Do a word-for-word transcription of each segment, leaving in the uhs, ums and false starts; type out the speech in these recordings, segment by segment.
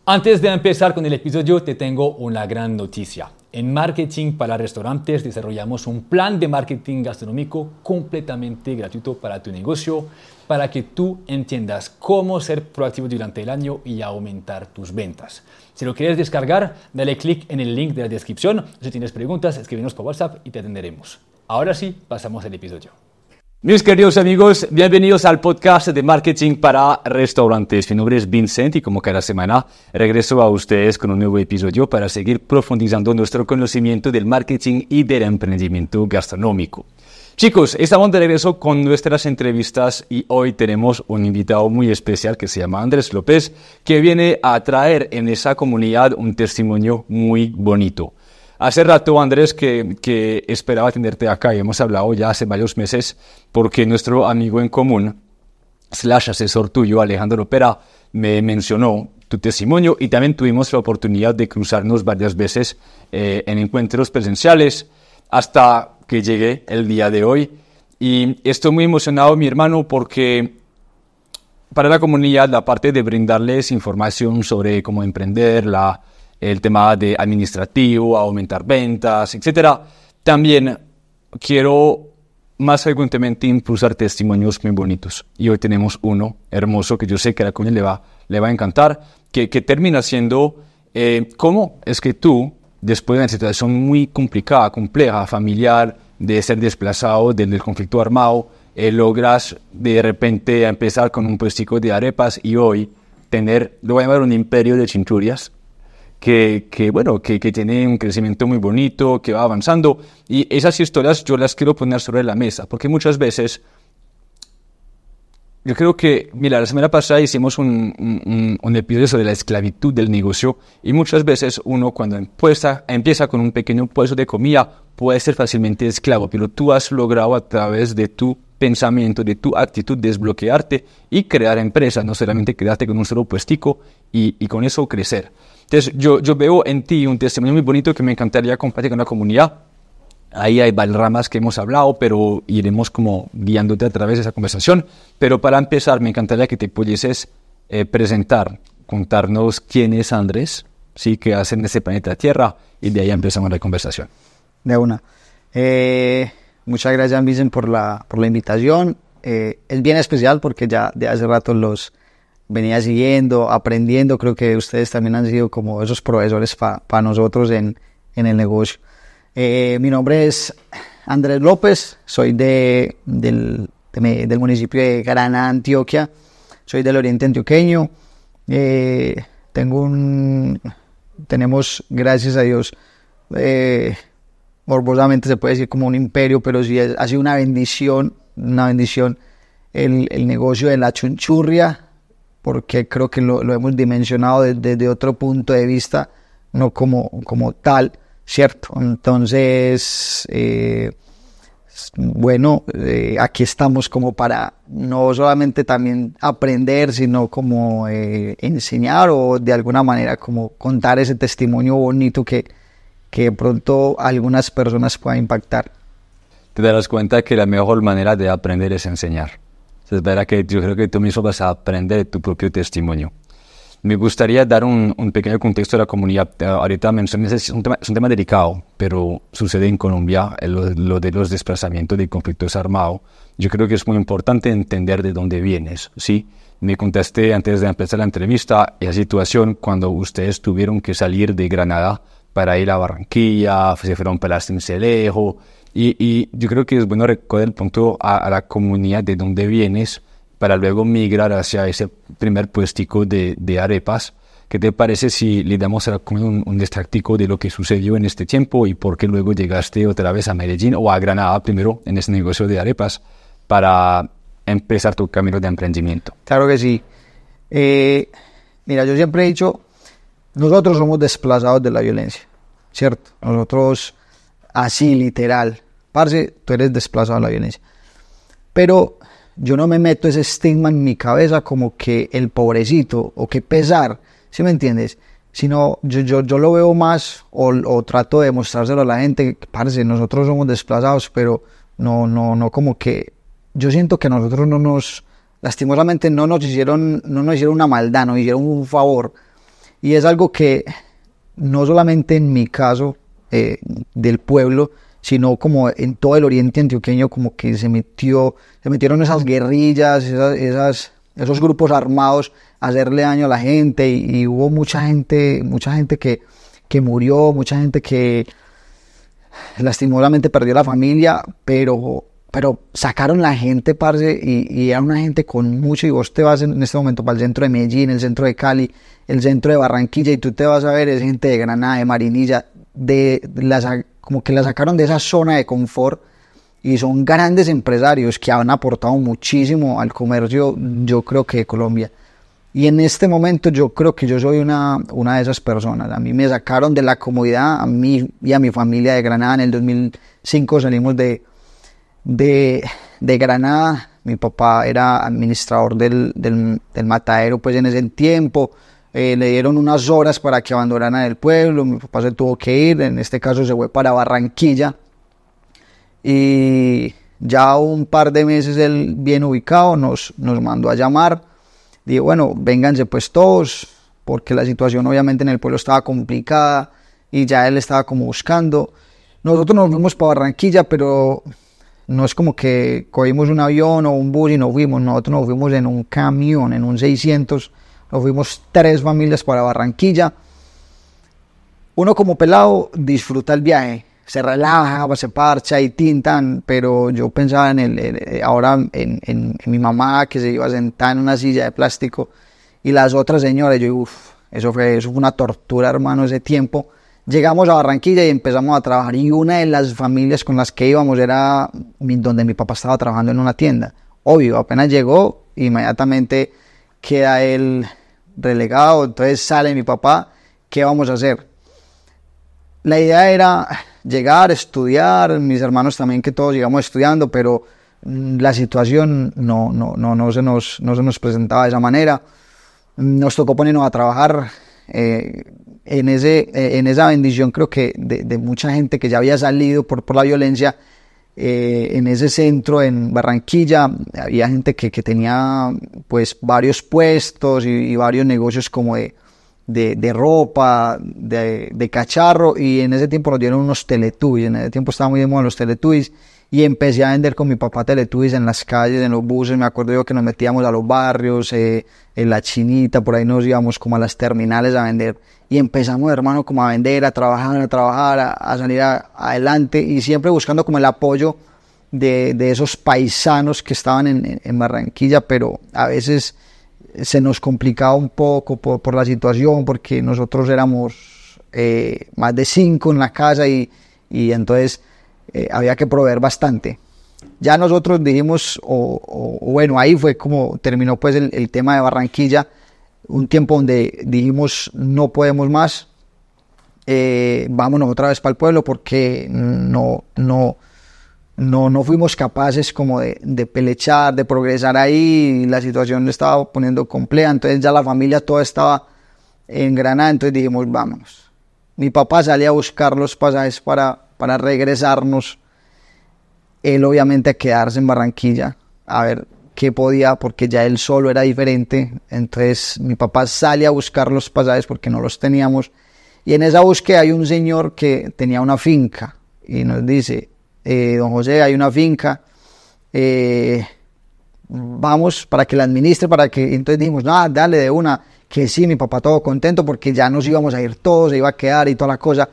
Antes de empezar con el episodio, te tengo una gran noticia. En Marketing para Restaurantes desarrollamos un plan de marketing gastronómico completamente gratuito para tu negocio, para que tú entiendas cómo ser proactivo durante el año y aumentar tus ventas. Si lo quieres descargar, dale clic en el link de la descripción. Si tienes preguntas, escríbenos por WhatsApp y te atenderemos. Ahora sí, pasamos al episodio. Mis queridos amigos, bienvenidos al podcast de Marketing para Restaurantes. Mi nombre es Vincent y como cada semana regreso a ustedes con un nuevo episodio para seguir profundizando nuestro conocimiento del marketing y del emprendimiento gastronómico. Chicos, estamos de regreso con nuestras entrevistas y hoy tenemos un invitado muy especial que se llama Andrés López, que viene a traer en esa comunidad un testimonio muy bonito. Hace rato, Andrés, que, que esperaba tenerte acá y hemos hablado ya hace varios meses porque nuestro amigo en común, slash asesor tuyo, Alejandro Pera, me mencionó tu testimonio y también tuvimos la oportunidad de cruzarnos varias veces eh, en encuentros presenciales hasta que llegué el día de hoy. Y estoy muy emocionado, mi hermano, porque para la comunidad, aparte de brindarles información sobre cómo emprender, la el tema de administrativo, aumentar ventas, etcétera. También quiero más frecuentemente impulsar testimonios muy bonitos. Y hoy tenemos uno hermoso que yo sé que a la comunidad le va, le va a encantar, que, que termina siendo eh, cómo es que tú, después de una situación muy complicada, compleja, familiar, de ser desplazado del conflicto armado, eh, logras de repente empezar con un puestico de arepas y hoy tener, lo voy a llamar un imperio de chinchurrias, Que, que, bueno, que, que tiene un crecimiento muy bonito, que va avanzando. Y esas historias yo las quiero poner sobre la mesa, porque muchas veces, yo creo que, mira, la semana pasada hicimos un, un, un episodio sobre la esclavitud del negocio, y muchas veces uno cuando empieza, empieza con un pequeño puesto de comida puede ser fácilmente esclavo, pero tú has logrado a través de tu pensamiento, de tu actitud, desbloquearte y crear empresas, no solamente quedarte con un solo puestico y, y con eso crecer. Entonces, yo, yo veo en ti un testimonio muy bonito que me encantaría compartir con la comunidad. Ahí hay varias ramas que hemos hablado, pero iremos como guiándote a través de esa conversación. Pero para empezar, me encantaría que te pudieses eh, presentar, contarnos quién es Andrés, sí, qué hace en ese planeta Tierra, y de ahí empezamos la conversación. De una. Eh, muchas gracias, Vicente, por la, por la invitación. Eh, es bien especial porque ya de hace rato los venía siguiendo, aprendiendo. Creo que ustedes también han sido como esos profesores para pa nosotros en, en el negocio. Eh, mi nombre es Andrés López, soy de, del, de, del municipio de Garaná, Antioquia, soy del oriente antioqueño. Eh, tengo un, tenemos, gracias a Dios, eh, morbosamente se puede decir como un imperio, pero sí es, ha sido una bendición, una bendición el, el negocio de la chunchurria, porque creo que lo, lo hemos dimensionado desde, desde otro punto de vista, no como, como tal, ¿cierto? Entonces, eh, bueno, eh, aquí estamos como para no solamente también aprender, sino como eh, enseñar o de alguna manera como contar ese testimonio bonito que, que de pronto a algunas personas pueda impactar. Te darás cuenta que la mejor manera de aprender es enseñar. Es verdad que yo creo que tú mismo vas a aprender de tu propio testimonio. Me gustaría dar un, un pequeño contexto de la comunidad. Uh, ahorita mencioné, es un, tema, es un tema delicado, pero sucede en Colombia, lo, lo de los desplazamientos de conflictos armados. Yo creo que es muy importante entender de dónde vienes, ¿sí? Me contaste antes de empezar la entrevista esa situación cuando ustedes tuvieron que salir de Granada para ir a Barranquilla, se fueron para Sincelejo. Y, y yo creo que es bueno recordar el punto a, a la comunidad de donde vienes para luego migrar hacia ese primer puestico de, de arepas. ¿Qué te parece si le damos a la comunidad un, un extractico de lo que sucedió en este tiempo y por qué luego llegaste otra vez a Medellín o a Granada primero en ese negocio de arepas para empezar tu camino de emprendimiento? Claro que sí. Eh, mira, yo siempre he dicho, nosotros somos desplazados de la violencia, ¿cierto? Nosotros, así literal, parce, tú eres desplazado de la violencia. Pero yo no me meto ese estigma en mi cabeza como que el pobrecito o que pesar, ¿sí me entiendes? Sino yo, yo, yo lo veo más o, o trato de mostrárselo a la gente, parce, nosotros somos desplazados, pero no, no, no como que, yo siento que nosotros no nos, lastimosamente no nos hicieron, no nos hicieron una maldad, nos hicieron un favor. y es algo que no solamente en mi caso eh, del pueblo, sino como en todo el oriente antioqueño, como que se metió, se metieron esas guerrillas, esas, esas, esos grupos armados a hacerle daño a la gente, y, y hubo mucha gente, mucha gente que, que murió, mucha gente que lastimosamente perdió la familia, pero, pero sacaron la gente, parce, y, y era una gente con mucho, y vos te vas en, en este momento para el centro de Medellín, el centro de Cali, el centro de Barranquilla, y tú te vas a ver, es gente de Granada, de Marinilla, de, de las, como que la sacaron de esa zona de confort, y son grandes empresarios que han aportado muchísimo al comercio, yo creo que de Colombia. Y en este momento yo creo que yo soy una, una de esas personas. A mí me sacaron de la comodidad, a mí y a mi familia de Granada. En el dos mil cinco salimos de, de, de Granada. Mi papá era administrador del, del, del matadero pues en ese tiempo. Eh, le dieron unas horas para que abandonaran el pueblo. Mi papá se tuvo que ir, en este caso se fue para Barranquilla. Y ya un par de meses él bien ubicado nos, nos mandó a llamar. Dije, bueno, vénganse pues todos, porque la situación obviamente en el pueblo estaba complicada y ya él estaba como buscando. Nosotros nos fuimos para Barranquilla, pero no es como que cogimos un avión o un bus y nos fuimos. Nosotros nos fuimos en un camión, en un seiscientos. Nos fuimos tres familias para Barranquilla. Uno como pelado disfruta el viaje, se relaja, se parcha y tintan, pero yo pensaba en el, el ahora en, en, en mi mamá que se iba a sentar en una silla de plástico, y las otras señoras, yo uff, eso fue, eso fue una tortura, hermano, ese tiempo. Llegamos a Barranquilla y empezamos a trabajar, y una de las familias con las que íbamos era donde mi papá estaba trabajando en una tienda. Obvio, apenas llegó, inmediatamente queda él relegado, entonces sale mi papá, ¿qué vamos a hacer? La idea era llegar, estudiar, mis hermanos también, que todos llegamos estudiando, pero la situación no, no, no, no, se, nos, no se nos presentaba de esa manera. Nos tocó ponernos a trabajar eh, en, ese, eh, en esa bendición, creo que de, de mucha gente que ya había salido por, por la violencia. Eh, en ese centro en Barranquilla había gente que, que tenía pues varios puestos y, y varios negocios como de De, de ropa, de, de cacharro, y en ese tiempo nos dieron unos Teletubbies. En ese tiempo estaba muy de moda los Teletubbies, y empecé a vender con mi papá Teletubbies en las calles, en los buses. Me acuerdo yo que nos metíamos a los barrios, eh, en la Chinita, por ahí nos íbamos como a las terminales a vender, y empezamos, hermano, como a vender, a trabajar, a trabajar, a, a salir a, adelante, y siempre buscando como el apoyo de, de esos paisanos que estaban en, en, en Barranquilla, pero a veces se nos complicaba un poco por, por la situación, porque nosotros éramos eh, más de cinco en la casa, y, y entonces eh, había que proveer bastante. Ya nosotros dijimos, o, o, o bueno, ahí fue como terminó pues el, el tema de Barranquilla, un tiempo donde dijimos no podemos más, eh, vámonos otra vez para el pueblo, porque no, no, No, no fuimos capaces como de, de pelechar, de progresar ahí, y la situación le estaba poniendo compleja. Entonces ya la familia toda estaba en Granada, entonces dijimos vámonos. Mi papá salía a buscar los pasajes para, para regresarnos, él obviamente a quedarse en Barranquilla, a ver qué podía, porque ya él solo era diferente. Entonces mi papá sale a buscar los pasajes porque no los teníamos, y en esa búsqueda hay un señor que tenía una finca y nos dice: Eh, don José, hay una finca, eh, vamos para que la administre, para que, entonces dijimos, no, dale de una, que sí, mi papá todo contento, porque ya nos íbamos a ir todos, se iba a quedar y toda la cosa.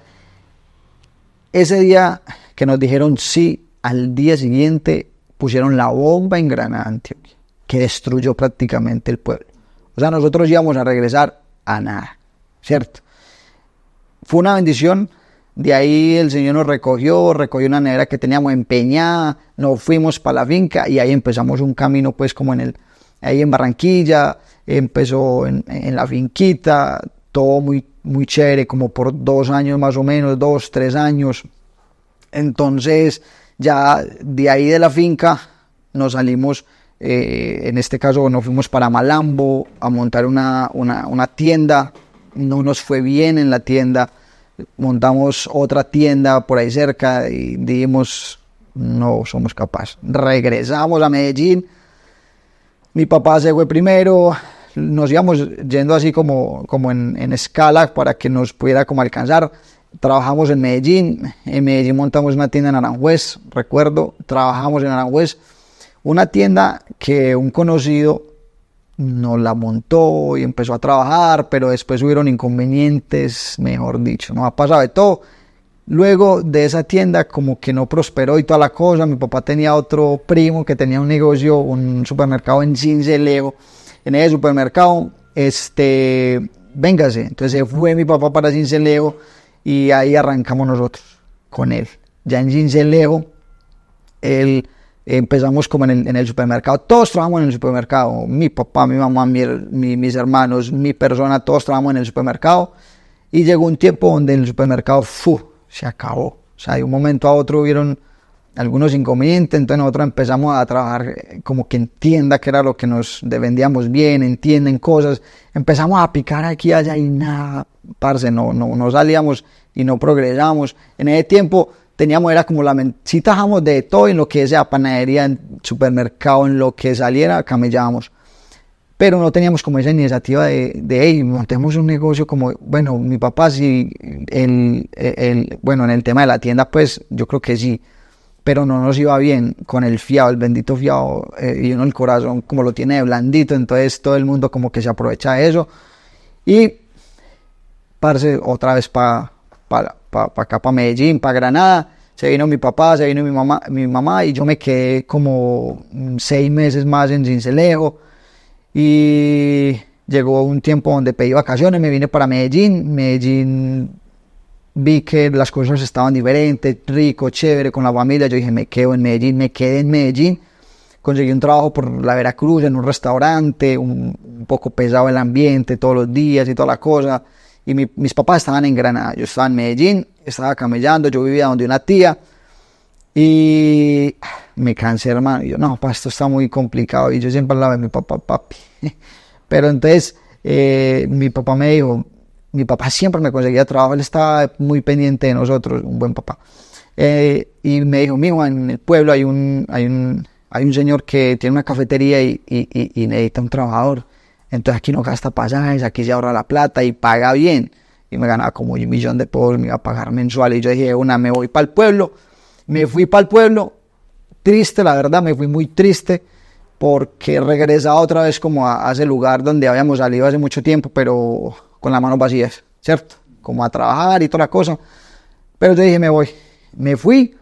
Ese día que nos dijeron sí, al día siguiente pusieron la bomba en Granada, Antioquia, que destruyó prácticamente el pueblo. O sea, nosotros íbamos a regresar a nada, ¿cierto? Fue una bendición. De ahí el Señor nos recogió, recogió una nevera que teníamos empeñada, nos fuimos para la finca, y ahí empezamos un camino pues como en el, ahí en Barranquilla, empezó en, en la finquita, todo muy, muy chévere, como por dos años más o menos, dos, tres años. Entonces ya de ahí de la finca nos salimos, eh, en este caso nos fuimos para Malambo a montar una, una, una tienda. No nos fue bien en la tienda, montamos otra tienda por ahí cerca y dijimos no somos capaces. Regresamos a Medellín, mi papá se fue primero, nos íbamos yendo así como, como en, en escala para que nos pudiera como alcanzar. Trabajamos en Medellín, en Medellín montamos una tienda en Aranjuez, recuerdo, trabajamos en Aranjuez, una tienda que un conocido nos la montó y empezó a trabajar, pero después hubieron inconvenientes, mejor dicho, no ha pasado de todo. Luego de esa tienda como que no prosperó y toda la cosa. Mi papá tenía otro primo que tenía un negocio, un supermercado en Sincelejo. En ese supermercado, este, véngase, entonces se fue mi papá para Sincelejo y ahí arrancamos nosotros con él. Ya en Sincelejo, él, empezamos como en el, en el supermercado, todos trabajamos en el supermercado, mi papá, mi mamá, mi, mi, mis hermanos, mi persona, todos trabajamos en el supermercado. Y llegó un tiempo donde el supermercado, ¡fu!, se acabó. O sea, de un momento a otro hubieron algunos inconvenientes, entonces nosotros empezamos a trabajar como que en tienda, que era lo que nos vendíamos bien, en tienda, en cosas. Empezamos a picar aquí y allá y nada, parce, no, no, no salíamos y no progresamos. En ese tiempo teníamos, era como la mente, sí trabajamos de todo, en lo que sea panadería, en supermercado, en lo que saliera, camellábamos. Pero no teníamos como esa iniciativa de, de hey, montemos un negocio como, bueno, mi papá sí, el, el, bueno, en el tema de la tienda, pues yo creo que sí, pero no nos iba bien con el fiado, el bendito fiado, eh, y uno el corazón como lo tiene de blandito, entonces todo el mundo como que se aprovecha de eso. Y, parce, otra vez para pa, pa, pa acá, para Medellín, para Granada, se vino mi papá, se vino mi mamá, mi mamá, y yo me quedé como seis meses más en Sincelejo. Y llegó un tiempo donde pedí vacaciones, me vine para Medellín. Medellín vi que las cosas estaban diferentes, rico, chévere, con la familia. Yo dije, me quedo en Medellín, me quedé en Medellín. Conseguí un trabajo por la Veracruz en un restaurante, un, un poco pesado el ambiente todos los días y toda la cosa. Y mi, mis papás estaban en Granada, yo estaba en Medellín, estaba camellando, yo vivía donde una tía. Y me cansé, hermano. Y yo, no, pa, esto está muy complicado. Y yo siempre hablaba de mi papá, papi. Pero entonces, eh, mi papá me dijo, mi papá siempre me conseguía trabajo, él estaba muy pendiente de nosotros, un buen papá. Eh, y me dijo, mijo, en el pueblo hay un, hay un, hay un señor que tiene una cafetería y, y, y, y necesita un trabajador. Entonces aquí no gasta pasajes, aquí se ahorra la plata y paga bien. Y me ganaba como un millón de pesos, me iba a pagar mensual. Y yo dije, una, me voy para el pueblo. Me fui para el pueblo, triste, la verdad, me fui muy triste porque regresaba otra vez como a, a ese lugar donde habíamos salido hace mucho tiempo, pero con las manos vacías, ¿cierto? Como a trabajar y toda la cosa. Pero yo dije, me voy. Me fui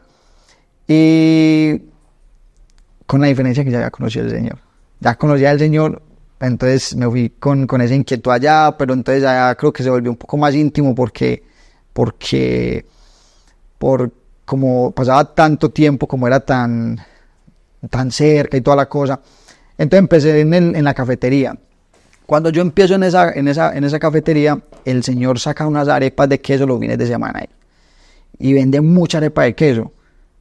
y con la diferencia que ya había conocido al Señor. Ya conocía al Señor, entonces me fui con, con esa inquietud allá, pero entonces ya creo que se volvió un poco más íntimo porque, porque, por como pasaba tanto tiempo, como era tan, tan cerca y toda la cosa. Entonces empecé en, el, en la cafetería. Cuando yo empiezo en esa, en, esa, en esa cafetería, el señor saca unas arepas de queso los fines de semana y vende mucha arepa de queso.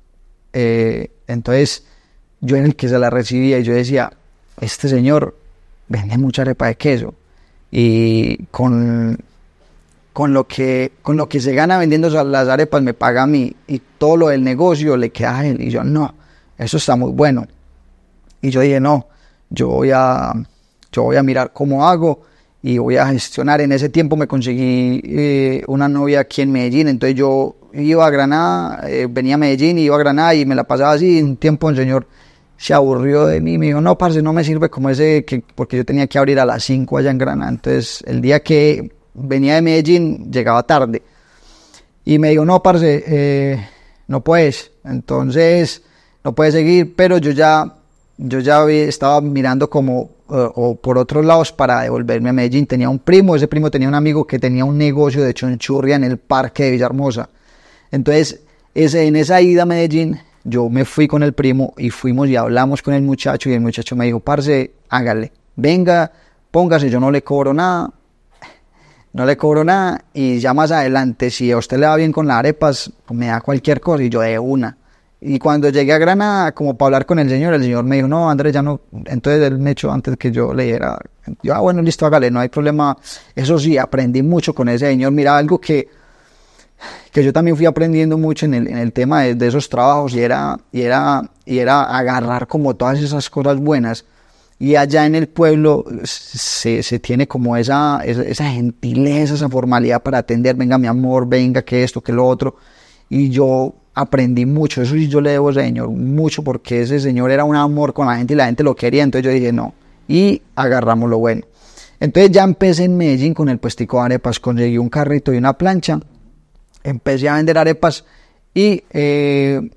Eh, entonces yo en el que se la recibía y yo decía, este señor vende mucha arepa de queso y con... Con lo, que, con lo que se gana vendiendo las arepas me paga a mí y todo lo del negocio le queda a él. Y yo, no, eso está muy bueno. Y yo dije, no, yo voy a, yo voy a mirar cómo hago y voy a gestionar. En ese tiempo me conseguí eh, una novia aquí en Medellín, entonces yo iba a Granada, eh, venía a Medellín y iba a Granada y me la pasaba así. En un tiempo el señor se aburrió de mí, me dijo, no, parce, no me sirve como ese, que, porque yo tenía que abrir a las cinco allá en Granada. Entonces el día que venía de Medellín, llegaba tarde. Y me dijo, no, parce, eh, no puedes. Entonces, no puedes seguir. Pero yo ya, yo ya estaba mirando como, uh, o por otros lados para devolverme a Medellín. Tenía un primo, ese primo tenía un amigo que tenía un negocio de chonchurria en el parque de Villahermosa. Entonces, ese, en esa ida a Medellín, yo me fui con el primo y fuimos y hablamos con el muchacho. Y el muchacho me dijo, parce, hágale, venga, póngase, yo no le cobro nada. No le cobro nada y ya más adelante, si a usted le va bien con las arepas, pues me da cualquier cosa y yo de una. Y cuando llegué a Granada, como para hablar con el señor, el señor me dijo, no, Andrés, ya no. Entonces él me echó antes que yo le dijera. Yo, ah, bueno, listo, hágale, no hay problema. Eso sí, aprendí mucho con ese señor. Mira, algo que, que yo también fui aprendiendo mucho en el, en el tema de, de esos trabajos y era, y, era, y era agarrar como todas esas cosas buenas. Y allá en el pueblo se, se tiene como esa, esa, esa gentileza, esa formalidad para atender, venga mi amor, venga que esto, que lo otro. Y yo aprendí mucho, eso sí yo le debo a ese señor mucho, porque ese señor era un amor con la gente y la gente lo quería. Entonces yo dije no, y agarramos lo bueno. Entonces ya empecé en Medellín con el puestico de arepas, conseguí un carrito y una plancha, empecé a vender arepas y... Eh,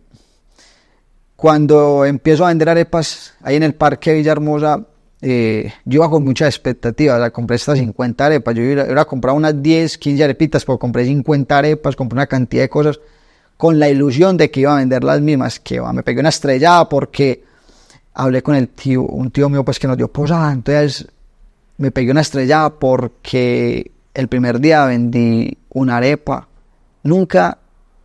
Cuando empiezo a vender arepas ahí en el Parque Villahermosa, eh, yo iba con muchas expectativas. O sea, compré estas cincuenta arepas. Yo iba, iba a comprar unas diez, quince arepitas, pero compré cincuenta arepas, compré una cantidad de cosas con la ilusión de que iba a vender las mismas. Que va, me pegué una estrellada porque hablé con el tío, un tío mío pues que nos dio posada. Entonces me pegué una estrellada porque el primer día vendí una arepa. Nunca...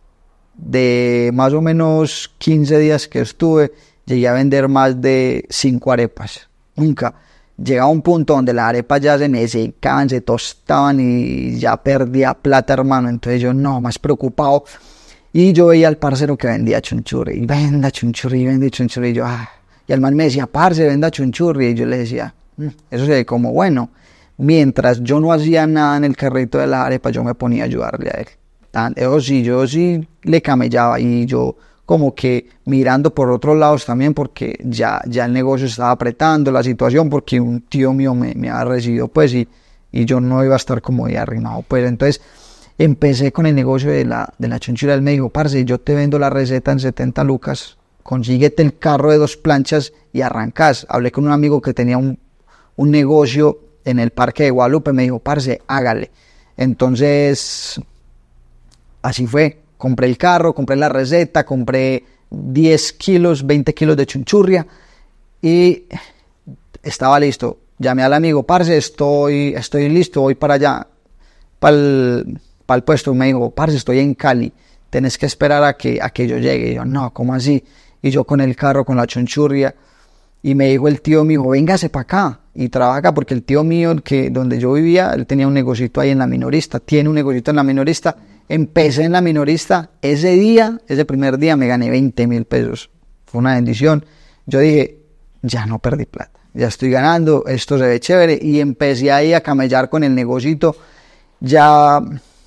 de más o menos quince días que estuve, llegué a vender más de cinco arepas. Nunca. Llegaba a un punto donde las arepas ya se me secaban, se tostaban y ya perdía plata, hermano. Entonces yo no, más preocupado. Y yo veía al parcero que vendía chunchurri. Y venda chunchurri, y vende chunchurri. Y yo, ah. Y el man me decía, parce, venda chunchurri. Y yo le decía, mmm, eso se ve como bueno. Mientras yo no hacía nada en el carrito de las arepas, yo me ponía a ayudarle a él. Eso sí, yo sí le camellaba y yo como que mirando por otros lados también, porque ya, ya el negocio estaba apretando la situación, porque un tío mío me, me había recibido pues y, y yo no iba a estar como ahí arrimado pues. Entonces empecé con el negocio de la, de la chunchura. Él me dijo, parce, yo te vendo la receta en setenta lucas, consíguete el carro de dos planchas y arrancás. Hablé con un amigo que tenía un, un negocio en el Parque de Guadalupe, me dijo, parce, hágale. Entonces... así fue, compré el carro, compré la receta, compré diez kilos, veinte kilos de chunchurria y estaba listo. Llamé al amigo, parce, estoy, estoy listo, voy para allá, para el, para el puesto. Me dijo, parce, estoy en Cali, tenés que esperar a que, a que yo llegue. Y yo, no, ¿cómo así? Y yo con el carro, con la chunchurria, y me dijo el tío mío, véngase para acá y trabaja, porque el tío mío, que donde yo vivía, él tenía un negocito ahí en la minorista, tiene un negocito en la minorista. Empecé en la minorista, ese día, ese primer día me gané veinte mil pesos, fue una bendición. Yo dije, ya no perdí plata, ya estoy ganando, esto se ve chévere, y empecé ahí a camellar con el negocito. Ya,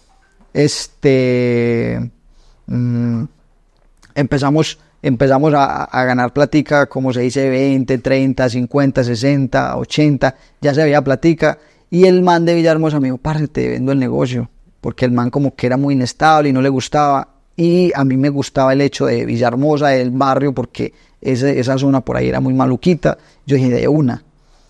este, mmm, empezamos, empezamos a, a ganar platica, como se dice, veinte, treinta, cincuenta, sesenta, ochenta, ya se veía platica, y el man de Villahermosa me dijo, parce, te vendo el negocio, porque el man como que era muy inestable y no le gustaba, y a mí me gustaba el hecho de Villahermosa, del barrio, porque ese, esa zona por ahí era muy maluquita. Yo dije, de una.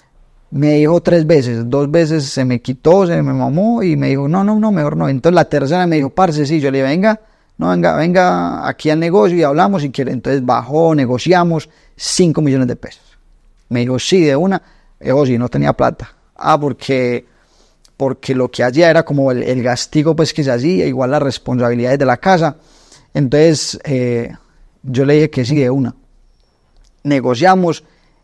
Me dijo tres veces, dos veces se me quitó, se me mamó, y me dijo, no, no, no, mejor no. Entonces la tercera me dijo, parce, sí. Yo le dije, venga, no, venga, venga aquí al negocio y hablamos si quiere. Entonces bajó, negociamos, cinco millones de pesos. Me dijo, sí, de una. Dijo, sí, no tenía plata. Ah, porque... porque lo que hacía era como el, el gastigo pues que se hacía, igual las responsabilidades de la casa. Entonces eh, yo le dije que sí, de una. Negociamos,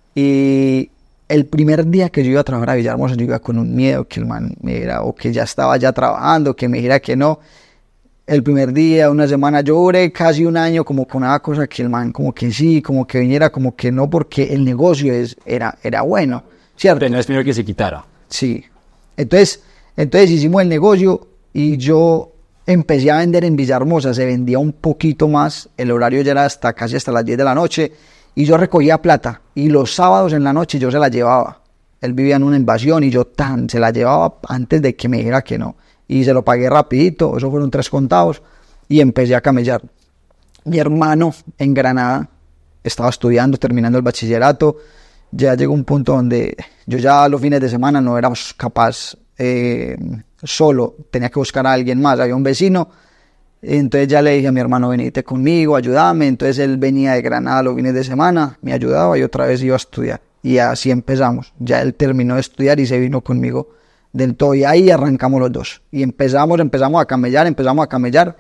y el primer día que yo iba a trabajar a Villahermosa, yo iba con un miedo que el man me dijera, o que ya estaba ya trabajando, que me dijera que no. El primer día, una semana, yo duré casi un año como con una cosa que el man como que sí, como que viniera, como que no, porque el negocio es, era, era bueno, ¿cierto? Pero no es primero que se quitara. Sí. Entonces, entonces hicimos el negocio y yo empecé a vender en Villahermosa, se vendía un poquito más, el horario ya era hasta casi hasta las diez de la noche, y yo recogía plata, y los sábados en la noche yo se la llevaba. Él vivía en una invasión y yo tan se la llevaba antes de que me dijera que no, y se lo pagué rapidito, eso fueron tres contados, y empecé a camellar. Mi hermano en Granada estaba estudiando, terminando el bachillerato. Ya llegó un punto donde yo ya los fines de semana no era capaz eh, solo, tenía que buscar a alguien más, había un vecino. Entonces ya le dije a mi hermano, venite conmigo, ayúdame. Entonces él venía de Granada los fines de semana, me ayudaba y otra vez iba a estudiar. Y así empezamos. Ya él terminó de estudiar y se vino conmigo del todo. Y ahí arrancamos los dos. Y empezamos, empezamos a camellar, empezamos a camellar.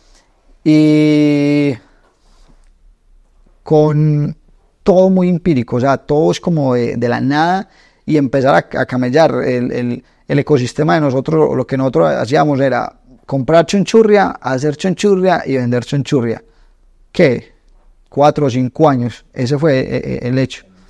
Y con todo muy empírico, o sea, todo es como de, de la nada, y empezar a, a camellar. El, el, el ecosistema de nosotros, lo que nosotros hacíamos era comprar chunchurria, hacer chunchurria y vender chunchurria. ¿Qué? Cuatro o cinco años, ese fue el hecho.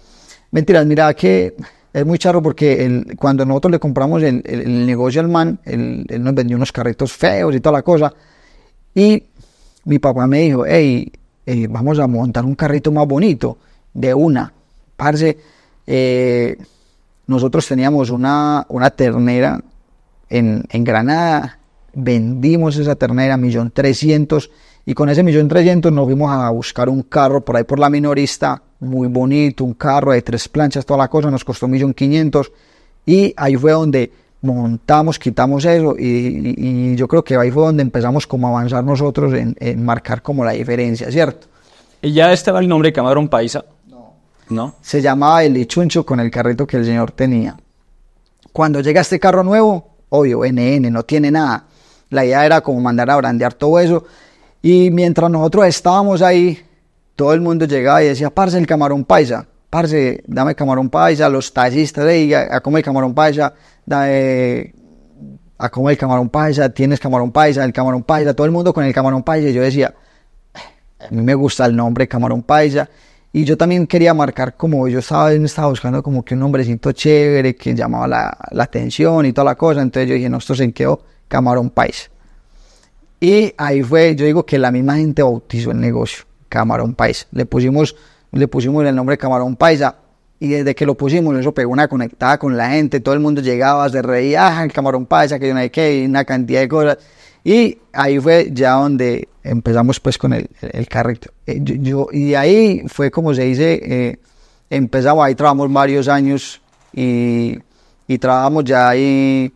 Mentiras, mira que es muy charro porque el, cuando nosotros le compramos el, el, el negocio al man, él, él nos vendió unos carritos feos y toda la cosa. Y mi papá me dijo, hey, eh, vamos a montar un carrito más bonito, de una. Parce, eh, nosotros teníamos una, una ternera en, en Granada, vendimos esa ternera, millón trescientos, y con ese millón trescientos nos fuimos a buscar un carro por ahí por la minorista, muy bonito, un carro de tres planchas, toda la cosa, nos costó millón quinientos, y ahí fue donde montamos, quitamos eso, y, y, y yo creo que ahí fue donde empezamos como a avanzar nosotros en, en marcar como la diferencia, ¿cierto? ¿Y ya estaba el nombre Camarón Paisa? No. ¿No? Se llamaba el Lichuncho con el carrito que el señor tenía. Cuando llega este carro nuevo, obvio, N N, no tiene nada. La idea era como mandar a brandear todo eso. Y mientras nosotros estábamos ahí, todo el mundo llegaba y decía, parce, el Camarón Paisa. Parce, dame Camarón Paisa. Los taxistas, hey, a, a comer Camarón Paisa. Dame a comer Camarón Paisa. Tienes Camarón Paisa, el Camarón Paisa. Todo el mundo con el Camarón Paisa. Y yo decía, a mí me gusta el nombre Camarón Paisa. Y yo también quería marcar como, yo estaba, estaba buscando como que un nombrecito chévere que llamaba la, la atención y toda la cosa. Entonces yo dije, no, esto se quedó Camarón Paisa. Y ahí fue, yo digo que la misma gente bautizó el negocio, Camarón Paisa. Le pusimos, le pusimos el nombre Camarón Paisa. Y desde que lo pusimos, eso pegó una conectada con la gente. Todo el mundo llegaba, se reía, ah, el Camarón Paisa, que yo no sé qué, y una cantidad de cosas. Y ahí fue ya donde empezamos pues con el, el, el carrito. Eh, yo, yo, y ahí fue como se dice, eh, empezamos, ahí trabajamos varios años y, y trabajamos ya ahí,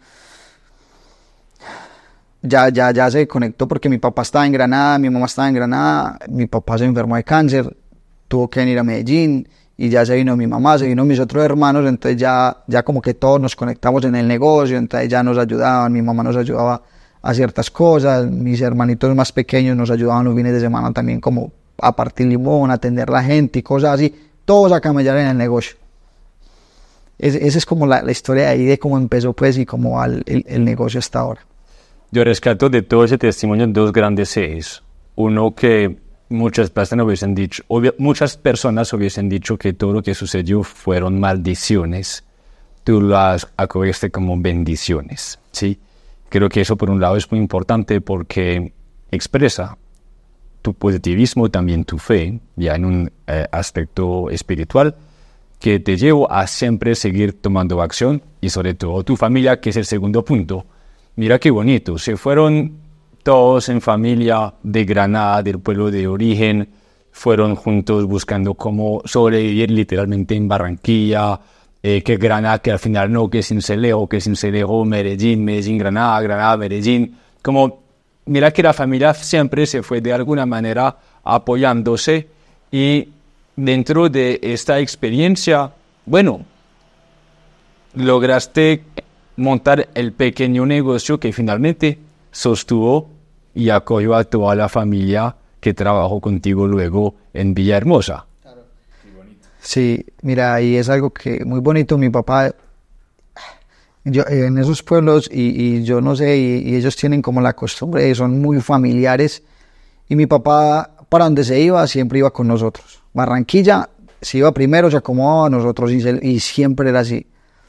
ya, ya, ya se conectó porque mi papá estaba en Granada, mi mamá estaba en Granada, mi papá se enfermó de cáncer, tuvo que venir a Medellín y ya se vino mi mamá, se vino mis otros hermanos, entonces ya, ya como que todos nos conectamos en el negocio, entonces ya nos ayudaban, mi mamá nos ayudaba a ciertas cosas, mis hermanitos más pequeños nos ayudaban los fines de semana también como a partir limón, a atender a la gente y cosas así, todos a camellar en el negocio. Es, esa es como la, la historia de ahí de cómo empezó pues y cómo va el, el, el negocio hasta ahora. Yo rescato de todo ese testimonio dos grandes ejes. Uno que muchas personas hubiesen dicho, obvio, muchas personas hubiesen dicho que todo lo que sucedió fueron maldiciones. Tú las acogiste como bendiciones, ¿sí? Creo que eso por un lado es muy importante porque expresa tu positivismo, también tu fe, ya en un eh, aspecto espiritual, que te lleva a siempre seguir tomando acción y sobre todo tu familia, que es el segundo punto. Mira qué bonito, se fueron todos en familia de Granada, del pueblo de origen, fueron juntos buscando cómo sobrevivir literalmente en Barranquilla, Eh, que Granada, que al final no, que Sincelejo, que Sincelejo, Medellín, Medellín, Granada, Granada, Medellín. Como, mira que la familia siempre se fue de alguna manera apoyándose y dentro de esta experiencia, bueno, lograste montar el pequeño negocio que finalmente sostuvo y acogió a toda la familia que trabajó contigo luego en Villahermosa. Sí, mira, y es algo que muy bonito, mi papá, yo, en esos pueblos, y, y yo no sé, y, y ellos tienen como la costumbre, son muy familiares, y mi papá, para donde se iba, siempre iba con nosotros. Barranquilla, se iba primero, se acomodaba a nosotros, y, se, y siempre era así.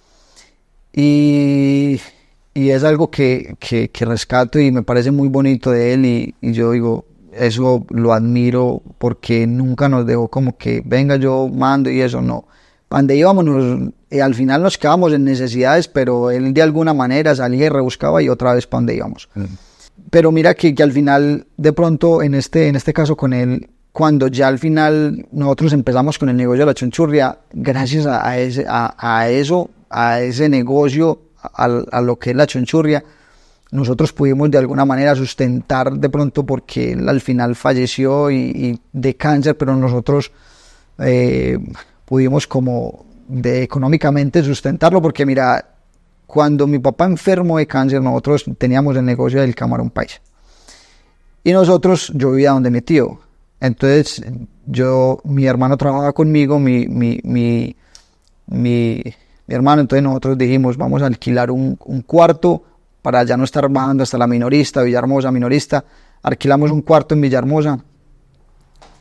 Y, y es algo que, que, que rescato, y me parece muy bonito de él, y, y yo digo, eso lo admiro porque nunca nos dejó como que venga yo mando y eso, no. Cuando íbamos, nos, eh, al final nos quedábamos en necesidades, pero él de alguna manera salía y rebuscaba y otra vez para donde íbamos. Mm. Pero mira que, que al final, de pronto, en este, en este caso con él, cuando ya al final nosotros empezamos con el negocio de la chunchurria, gracias a, a, ese, a, a eso, a ese negocio, a, a lo que es la chunchurria, nosotros pudimos de alguna manera sustentar de pronto porque él al final falleció y, y de cáncer, pero nosotros eh, pudimos como de económicamente sustentarlo porque mira, cuando mi papá enfermó de cáncer nosotros teníamos el negocio del Camarón Paisa y nosotros, yo vivía donde mi tío, entonces yo, mi hermano trabajaba conmigo, mi, mi, mi, mi, mi hermano, entonces nosotros dijimos vamos a alquilar un, un cuarto para ya no estar bajando hasta la minorista, Villahermosa, minorista, alquilamos un cuarto en Villahermosa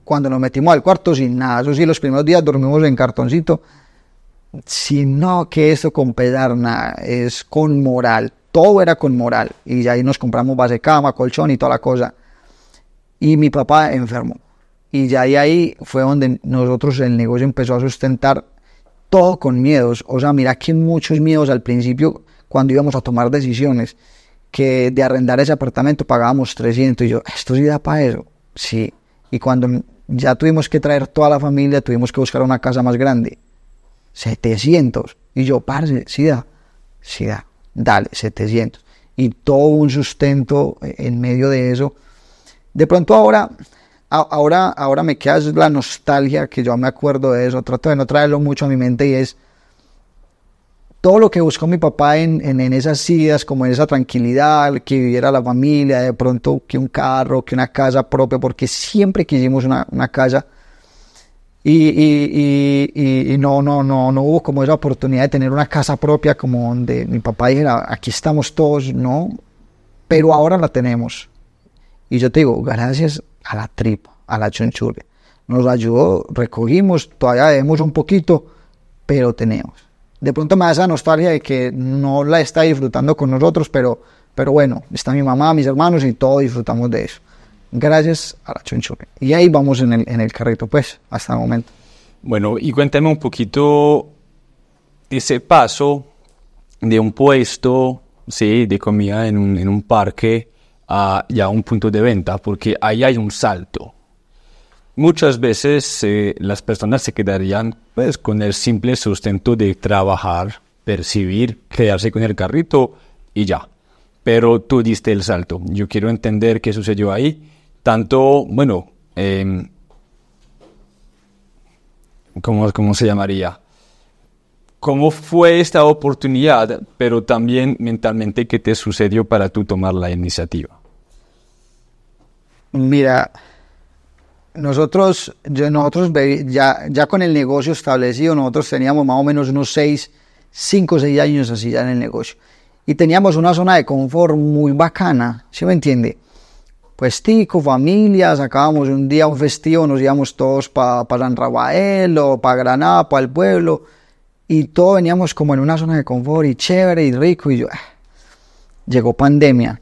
cuando nos metimos al cuarto sin nada, eso sí, los primeros días dormimos en cartoncito, sino que eso con pesar nada, es con moral, todo era con moral, y ahí nos compramos base cama, colchón y toda la cosa, y mi papá enfermó, y ya ahí, ahí fue donde nosotros el negocio empezó a sustentar todo con miedos, o sea, mira que muchos miedos al principio cuando íbamos a tomar decisiones, que de arrendar ese apartamento pagábamos trescientos, y yo, ¿esto sí da para eso? Sí, y cuando ya tuvimos que traer toda la familia, tuvimos que buscar una casa más grande, setecientos, y yo, parce, sí da, sí da, dale, setecientos, y todo un sustento en medio de eso. De pronto ahora, ahora, ahora me queda la nostalgia, que yo me acuerdo de eso, trato de no traerlo mucho a mi mente, y es todo lo que buscó mi papá en, en, en esas idas, como en esa tranquilidad, que viviera la familia, de pronto que un carro, que una casa propia, porque siempre quisimos una, una casa, y, y, y, y, y no, no, no, no hubo como esa oportunidad de tener una casa propia, como donde mi papá dijera, aquí estamos todos, no, pero ahora la tenemos, y yo te digo, gracias a la tripa, a la chunchurria, nos ayudó, recogimos, todavía debemos un poquito, pero tenemos. De pronto me da esa nostalgia de que no la está disfrutando con nosotros, pero, pero bueno, está mi mamá, mis hermanos y todos disfrutamos de eso. Gracias a la chunchurria. Y ahí vamos en el, en el carrito, pues, hasta el momento. Bueno, y cuéntame un poquito ese paso de un puesto, sí, de comida en un, en un parque a ya un punto de venta, porque ahí hay un salto. Muchas veces eh, las personas se quedarían pues, con el simple sustento de trabajar, percibir, quedarse con el carrito y ya. Pero tú diste el salto. Yo quiero entender qué sucedió ahí. Tanto, bueno, eh, ¿cómo, ¿cómo se llamaría? ¿Cómo fue esta oportunidad? Pero también mentalmente, ¿qué te sucedió para tú tomar la iniciativa? Mira... Nosotros, yo, nosotros ya, ya con el negocio establecido, nosotros teníamos más o menos unos seis, cinco o seis años así ya en el negocio. Y teníamos una zona de confort muy bacana, ¿sí me entiende? Pues tico, familia, sacábamos un día un festivo, nos íbamos todos para pa San Rafael o para Granada, para el pueblo, y todos veníamos como en una zona de confort y chévere y rico, y yo, ah, llegó pandemia.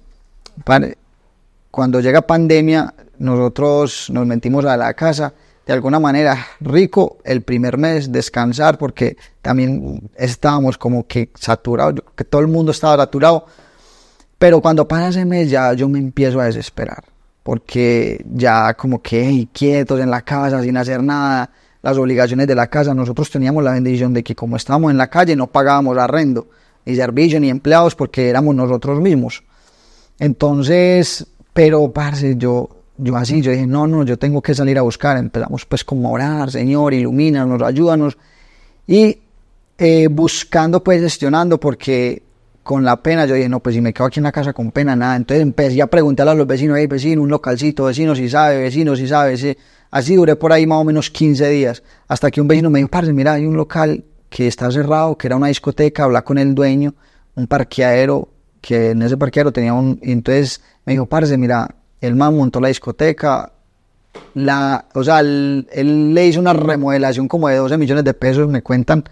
Cuando llega pandemia, nosotros nos metimos a la casa, de alguna manera rico el primer mes, descansar, porque también estábamos como que saturados, que todo el mundo estaba saturado, pero cuando pasa ese mes ya yo me empiezo a desesperar, porque ya como que hey, quietos en la casa, sin hacer nada, las obligaciones de la casa, nosotros teníamos la bendición de que como estábamos en la calle no pagábamos arrendo, ni servicio, ni empleados, porque éramos nosotros mismos, entonces, pero parce, yo... Yo así, yo dije, no, no, yo tengo que salir a buscar. Empezamos pues como a orar, Señor, ilumínanos, ayúdanos. Y eh, buscando, pues gestionando, porque con la pena, yo dije, no, pues si me quedo aquí en la casa con pena, nada. Entonces empecé a preguntarle a los vecinos, hey, vecino, un localcito, vecino, si sabe, vecino, si sabe. Sí. Así duré por ahí más o menos quince días, hasta que un vecino me dijo, parce, mira, hay un local que está cerrado, que era una discoteca, habla con el dueño, un parqueadero, que en ese parqueadero tenía un... Y entonces me dijo, parce, mira... El man montó la discoteca, la, o sea, él, él le hizo una remodelación como de doce millones de pesos, me cuentan,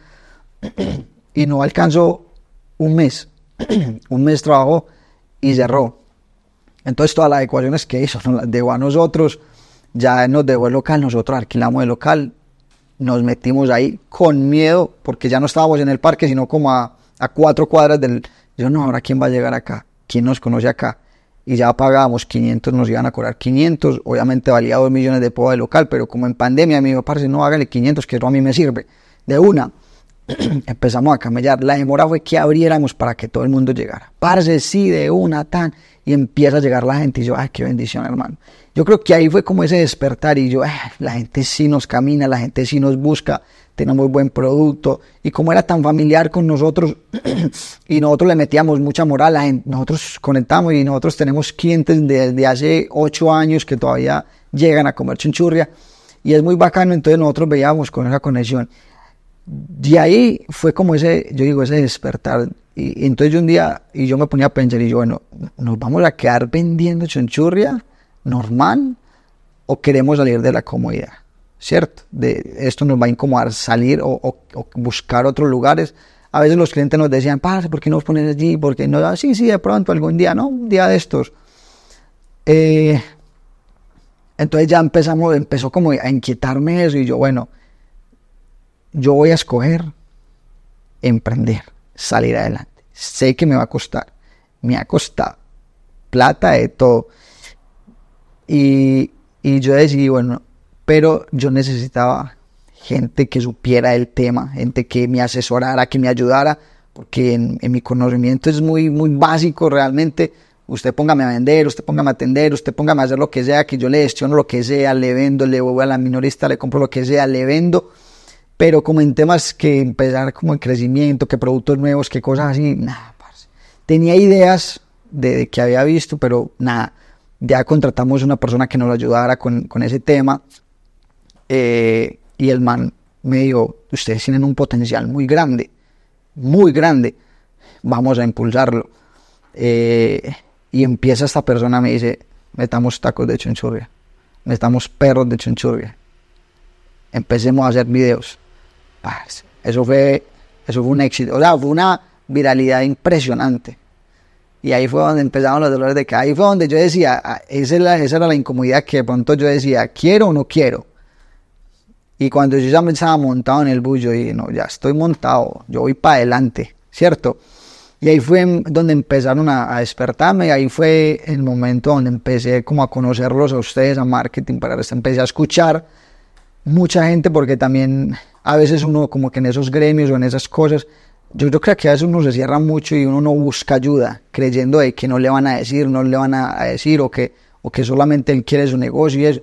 y no alcanzó un mes, un mes trabajó y cerró. Entonces todas las ecuaciones que hizo nos las dejó a nosotros, ya nos dejó el local, nosotros alquilamos el local, nos metimos ahí con miedo, porque ya no estábamos en el parque, sino como a, a cuatro cuadras del... Yo, no, ahora ¿quién va a llegar acá? ¿Quién nos conoce acá? Y ya pagábamos quinientos, nos iban a cobrar quinientos, obviamente valía dos millones de pesos de local, pero como en pandemia me dijo, parce, no, hágale quinientos, que eso a mí me sirve. De una, empezamos a camellar, la demora fue que abriéramos para que todo el mundo llegara. Parce, sí, de una, tan, y empieza a llegar la gente, y yo, ay, qué bendición, hermano. Yo creo que ahí fue como ese despertar, y yo, ay, la gente sí nos camina, la gente sí nos busca, tenemos buen producto, y como era tan familiar con nosotros, y nosotros le metíamos mucha moral, la gente, nosotros conectamos, y nosotros tenemos clientes desde hace ocho años que todavía llegan a comer chunchurria, y es muy bacano, entonces nosotros veíamos con esa conexión. De ahí fue como ese, yo digo, ese despertar, y, y entonces yo un día, y yo me ponía a pensar, y yo, bueno, ¿nos vamos a quedar vendiendo chunchurria normal? o queremos salir de la comodidad, ¿cierto? De, esto nos va a incomodar salir o, o, o buscar otros lugares. A veces los clientes nos decían, parce, ¿por qué no os pones allí? ¿Por qué no? Sí, sí, de pronto, algún día, ¿no? Un día de estos. Eh, entonces ya empezamos, empezó como a inquietarme eso y yo, bueno, yo voy a escoger emprender, salir adelante. Sé que me va a costar, me ha costado plata de todo. Y, y yo decidí, bueno, pero yo necesitaba gente que supiera el tema, gente que me asesorara, que me ayudara, porque en, en mi conocimiento es muy, muy básico realmente. Usted póngame a vender, usted póngame a atender, usted póngame a hacer lo que sea, que yo le gestiono lo que sea, le vendo, le voy a la minorista, le compro lo que sea, le vendo. Pero como en temas que empezar como en crecimiento, que productos nuevos, que cosas así, nada, parce. Tenía ideas de, de que había visto, pero nada. Ya contratamos una persona que nos ayudara con, con ese tema. Eh, y el man me dijo, ustedes tienen un potencial muy grande, muy grande. Vamos a impulsarlo. Eh, y empieza esta persona, me dice, metamos tacos de chunchurria, metamos perros de chunchurria. Empecemos a hacer videos. Parce, eso fue, eso fue un éxito, o sea, fue una viralidad impresionante. Y ahí fue donde empezaron los dolores de cabeza. Ahí fue donde yo decía, esa, es la, esa era la incomodidad que de pronto yo decía, ¿quiero o no quiero? Y cuando yo ya me estaba montado en el bus, yo dije, no, ya estoy montado, yo voy para adelante, ¿cierto? Y ahí fue donde empezaron a, a despertarme, y ahí fue el momento donde empecé como a conocerlos a ustedes, a marketing, para eso empecé a escuchar mucha gente, porque también a veces uno como que en esos gremios o en esas cosas, yo, yo creo que a veces uno se cierra mucho y uno no busca ayuda, creyendo de que no le van a decir, no le van a decir, o que, o que solamente él quiere su negocio y eso.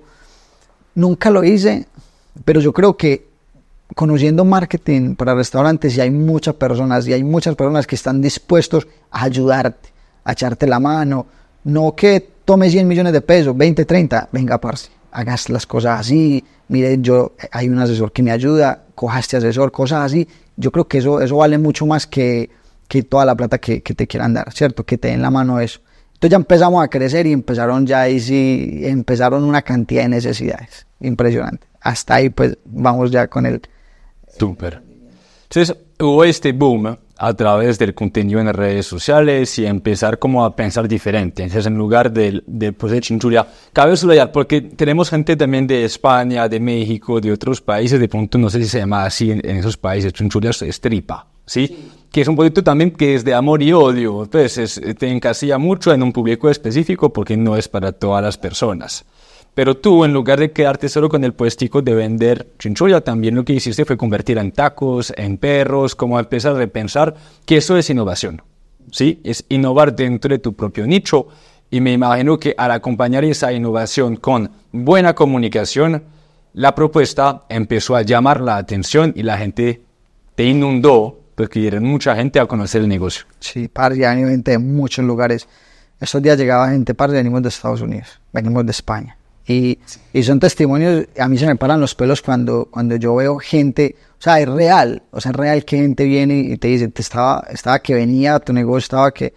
Nunca lo hice, pero yo creo que conociendo marketing para restaurantes, y hay muchas personas, y hay muchas personas que están dispuestos a ayudarte, a echarte la mano, no que tome cien millones de pesos, veinte, treinta, venga, parce, hagas las cosas así, mire, yo, hay un asesor que me ayuda, coja este asesor, cosas así. Yo creo que eso, eso vale mucho más que, que toda la plata que, que te quieran dar, ¿cierto? Que te den la mano eso. Entonces ya empezamos a crecer y empezaron ya ahí sí, empezaron una cantidad de necesidades impresionante. Hasta ahí pues vamos ya con el... Súper. Entonces hubo este boom a través del contenido en redes sociales y empezar como a pensar diferente. Entonces en lugar del, del pues, de chunchurria, cabe subrayar, porque tenemos gente también de España, de México, de otros países, de pronto no sé si se llama así en, en esos países, chunchurria es tripa, ¿sí? Sí. Que es un producto también que es de amor y odio, entonces es, te encasilla mucho en un público específico porque no es para todas las personas. Pero tú, en lugar de quedarte solo con el puestico de vender chunchurria, también lo que hiciste fue convertir en tacos, en perros, como empezar a repensar que eso es innovación, ¿sí? Es innovar dentro de tu propio nicho, y me imagino que al acompañar esa innovación con buena comunicación, la propuesta empezó a llamar la atención y la gente te inundó, porque dieron mucha gente a conocer el negocio. Sí, parce, ya venimos de muchos lugares. Estos días llegaba gente, parce, venimos de Estados Unidos, venimos de España. Y, y son testimonios, a mí se me paran los pelos cuando, cuando yo veo gente, o sea, es real, o sea, es real que gente viene y te dice, te estaba, estaba que venía, tu negocio estaba que,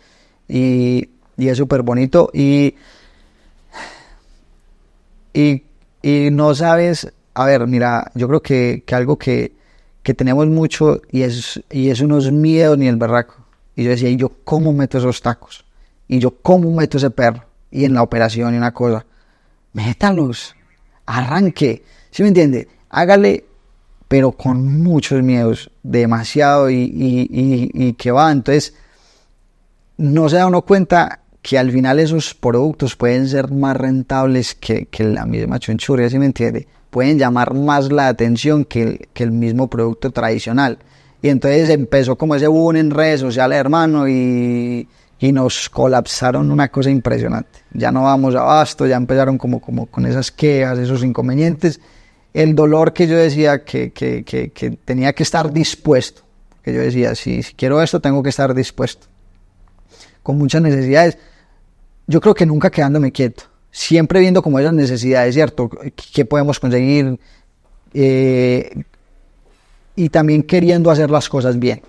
y, y es súper bonito, y, y, y no sabes, a ver, mira, yo creo que, que algo que, que tenemos mucho, y es, y es unos miedos ni el berraco, y yo decía, ¿y yo cómo meto esos tacos? Y yo cómo meto ese perro, y en la operación y una cosa, métalos, arranque, ¿sí me entiende? Hágale, pero con muchos miedos, demasiado, y, y, y, y que va, entonces no se da uno cuenta que al final esos productos pueden ser más rentables que, que la misma chunchurria, ¿sí me entiende? Pueden llamar más la atención que el, que el mismo producto tradicional, y entonces empezó como ese boom en redes sociales, hermano, y... y nos colapsaron una cosa impresionante. Ya no vamos abasto, ya empezaron como, como con esas quejas, esos inconvenientes. El dolor que yo decía que, que, que, que tenía que estar dispuesto, que yo decía, si, si quiero esto, tengo que estar dispuesto. Con muchas necesidades, yo creo que nunca quedándome quieto, siempre viendo como esas necesidades, ¿cierto? ¿Qué podemos conseguir? Eh, y también queriendo hacer las cosas bien.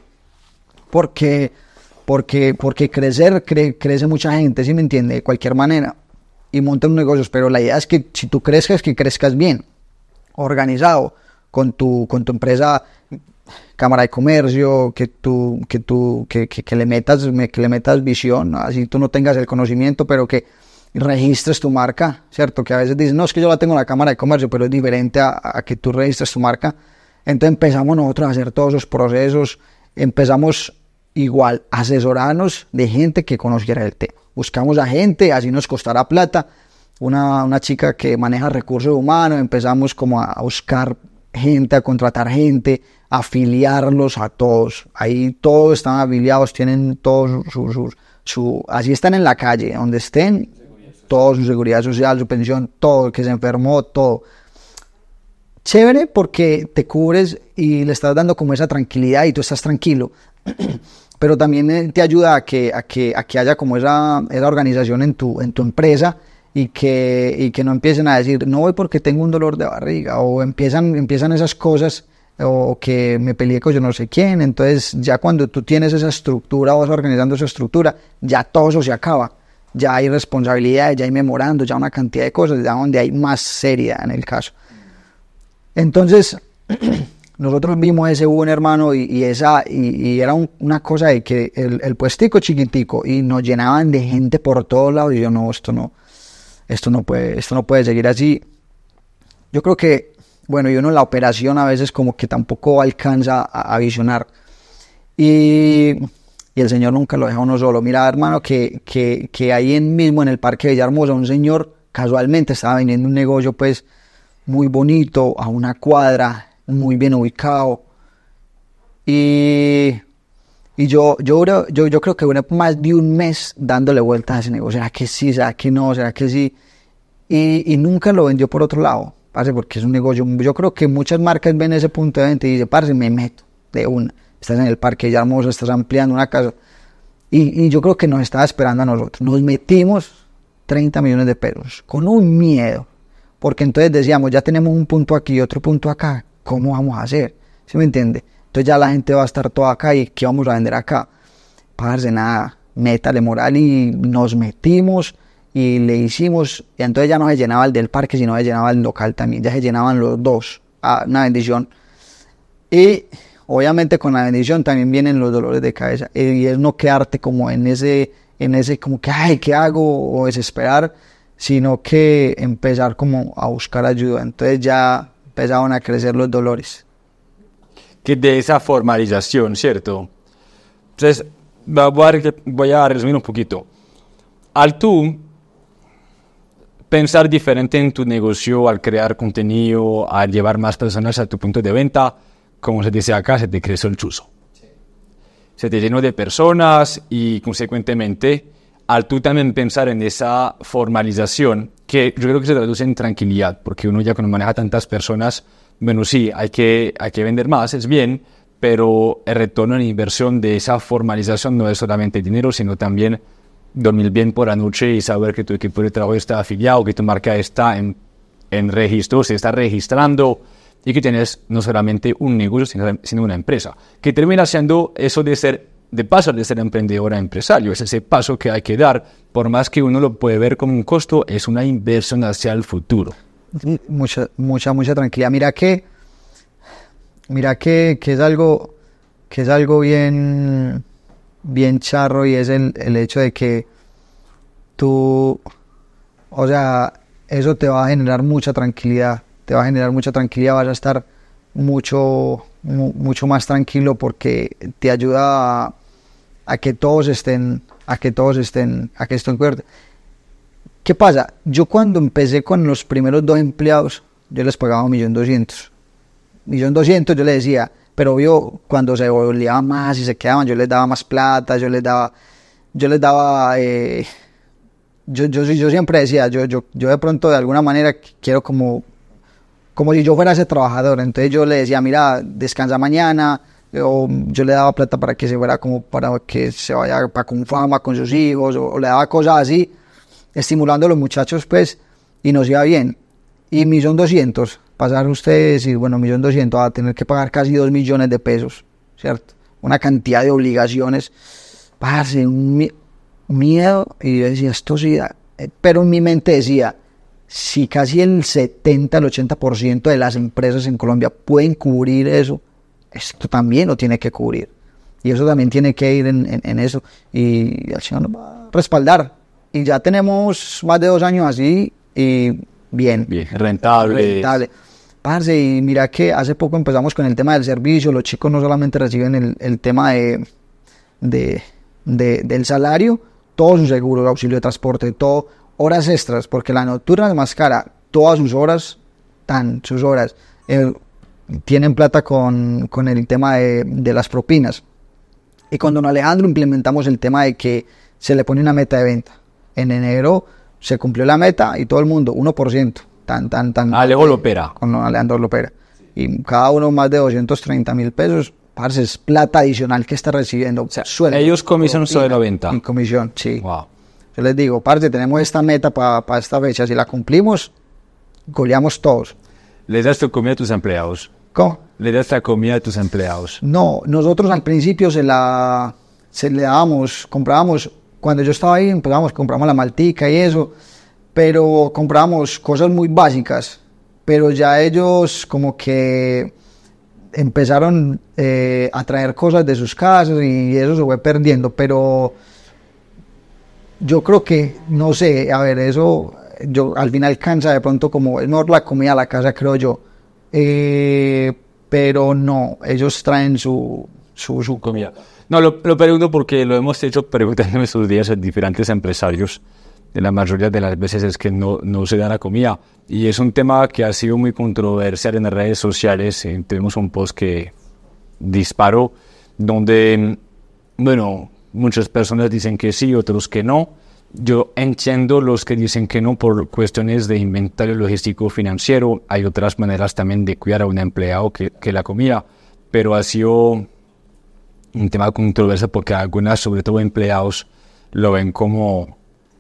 Porque... Porque, porque crecer, cre, crece mucha gente, ¿sí me entiende? De cualquier manera. y monten negocios, pero la idea es que si tú crezcas, que crezcas bien, organizado, con tu, con tu empresa, cámara de comercio, que tú, que tú, que, que, que le metas, que le metas visión, ¿no? Así tú no tengas el conocimiento, pero que registres tu marca, ¿cierto? Que a veces dices, no, es que yo la tengo en la cámara de comercio, pero es diferente a, a que tú registres tu marca. Entonces empezamos nosotros a hacer todos esos procesos, empezamos igual a asesorarnos de gente que conociera el tema. Buscamos a gente, así nos costará plata, una, una chica que maneja recursos humanos, empezamos como a buscar gente, a contratar gente, a afiliarlos a todos. Ahí todos están afiliados, tienen todos sus, su, su, así están en la calle, donde estén, todo su seguridad social, su pensión, todo, que se enfermó, todo. Chévere porque te cubres y le estás dando como esa tranquilidad y tú estás tranquilo, pero también te ayuda a que, a que, a que haya como esa, esa organización en tu, en tu empresa y que, y que no empiecen a decir, no voy porque tengo un dolor de barriga, o empiezan, empiezan esas cosas, o que me peleé con yo no sé quién. Entonces ya cuando tú tienes esa estructura, vas organizando esa estructura, ya todo eso se acaba, ya hay responsabilidades, ya hay memorando, ya una cantidad de cosas, ya donde hay más seriedad en el caso. Entonces nosotros vimos ese boom, hermano, y, y, esa, y, y era un, una cosa de que el, el puestico chiquitico, y nos llenaban de gente por todos lados, y yo no, esto no, esto no puede, esto no puede seguir así. Yo creo que, bueno, y uno en la operación a veces como que tampoco alcanza a, a visionar, y, y el Señor nunca lo deja uno solo. Mira, hermano, que, que, que ahí en mismo en el Parque Villahermosa, un señor casualmente estaba vendiendo un negocio pues muy bonito, a una cuadra, muy bien ubicado, y, y yo, yo, yo, yo creo que duré más de un mes dándole vueltas a ese negocio. ¿Será que sí? ¿Será que no? ¿Será que sí? Y, y nunca lo vendió por otro lado, parce, porque es un negocio. Yo creo que muchas marcas ven ese punto de venta y dicen, parce, me meto de una. Estás en el Parque Villahermosa, estás ampliando una casa, y, y yo creo que nos estaba esperando a nosotros. Nos metimos treinta millones de pesos con un miedo, porque entonces decíamos, ya tenemos un punto aquí y otro punto acá, ¿cómo vamos a hacer? ¿Sí me entiende? Entonces ya la gente va a estar toda acá, y ¿qué vamos a vender acá? Parce, nada, métale moral, y nos metimos y le hicimos, y entonces ya no se llenaba el del parque, sino se llenaba el local también, ya se llenaban los dos. Ah, una bendición. Y obviamente con la bendición también vienen los dolores de cabeza, y es no quedarte como en ese, en ese como que, ay, ¿qué hago? O desesperar, sino que empezar como a buscar ayuda. Entonces ya empezaron a crecer los dolores. Que de esa formalización, ¿cierto? Entonces, voy a, voy a resumir un poquito. Al tú pensar diferente en tu negocio, al crear contenido, al llevar más personas a tu punto de venta, como se dice acá, se te creció el chuzo. Sí. Se te llenó de personas y, consecuentemente, al tú también pensar en esa formalización, que yo creo que se traduce en tranquilidad, porque uno ya cuando maneja tantas personas, bueno, sí, hay que, hay que vender más, es bien, pero el retorno en inversión de esa formalización no es solamente dinero, sino también dormir bien por la noche y saber que tu equipo de trabajo está afiliado, que tu marca está en, en registro, se está registrando, y que tienes no solamente un negocio, sino, sino una empresa, que termina siendo eso de ser de paso de ser emprendedor a empresario. Es ese paso que hay que dar, por más que uno lo puede ver como un costo, es una inversión hacia el futuro. Mucha, mucha, mucha tranquilidad. Mira que, mira que, que es algo, que es algo bien, bien charro, y es el, el hecho de que tú, o sea, eso te va a generar mucha tranquilidad, te va a generar mucha tranquilidad, vas a estar mucho, mu, mucho más tranquilo, porque te ayuda a, a que todos estén, a que todos estén, a que estén cubiertos. ¿Qué pasa? Yo cuando empecé con los primeros dos empleados, yo les pagaba un millón doscientos. Millón doscientos, yo les decía, pero yo cuando se volvían más y se quedaban, yo les daba más plata, yo les daba, yo les daba, eh, yo, yo, yo siempre decía, yo, yo, yo de pronto de alguna manera quiero como, como si yo fuera ese trabajador. Entonces yo le decía, mira, descansa mañana, o yo le daba plata para que se fuera como para que se vaya para con fama con sus hijos, o, o le daba cosas así, estimulando a los muchachos pues, y nos iba bien. Y millón doscientos, pasar ustedes y bueno, millón doscientos a tener que pagar casi dos millones de pesos, ¿cierto? Una cantidad de obligaciones, parce, un, mi- un miedo, y yo decía, esto sí, Eh, pero en mi mente decía, si casi el setenta, el ochenta por ciento de las empresas en Colombia pueden cubrir eso, esto también lo tiene que cubrir. Y eso también tiene que ir en, en, en eso. Y el Señor nos va a respaldar. Y ya tenemos más de dos años así y bien. Bien, rentable. Rentable. Parce, y mira que hace poco empezamos con el tema del servicio. Los chicos no solamente reciben el, el tema de, de, de, del salario, todo su seguro, auxilio de transporte, todo, horas extras, porque la nocturna es más cara. Todas sus horas, tan, sus horas, eh, tienen plata con, con el tema de, de las propinas. Y con don Alejandro implementamos el tema de que se le pone una meta de venta. En enero se cumplió la meta y todo el mundo, uno por ciento. Tan, tan, tan. Alejo Lopera. Con don Alejandro Lopera. Y cada uno más de doscientos treinta mil pesos. Parce, es plata adicional que está recibiendo. O sea, sueldo, ellos comisión sobre la venta. En comisión, sí. Wow. Yo les digo, parce, tenemos esta meta para pa esta fecha. Si la cumplimos, goleamos todos. ¿Les das tu comida a tus empleados? ¿Cómo? ¿Le das la comida a tus empleados? No, nosotros al principio se la se le dábamos, comprábamos, cuando yo estaba ahí empezamos, compramos la maltica y eso, pero comprábamos cosas muy básicas, pero ya ellos como que empezaron eh, a traer cosas de sus casas y eso se fue perdiendo, pero yo creo que, no sé, a ver, eso yo al final cansa de pronto, como es mejor la comida a la casa, creo yo. Eh, pero no, ellos traen su, su, su comida. No, lo, lo pregunto porque lo hemos hecho preguntando en estos días a diferentes empresarios. De la mayoría de las veces es que no, no se da la comida. Y es un tema que ha sido muy controversial en las redes sociales. Eh, tenemos un post que disparó, donde, bueno, muchas personas dicen que sí, otros que no. Yo entiendo los que dicen que no por cuestiones de inventario logístico financiero. Hay otras maneras también de cuidar a un empleado que, que la comida, pero ha sido un tema controversial porque algunas, sobre todo empleados, lo ven como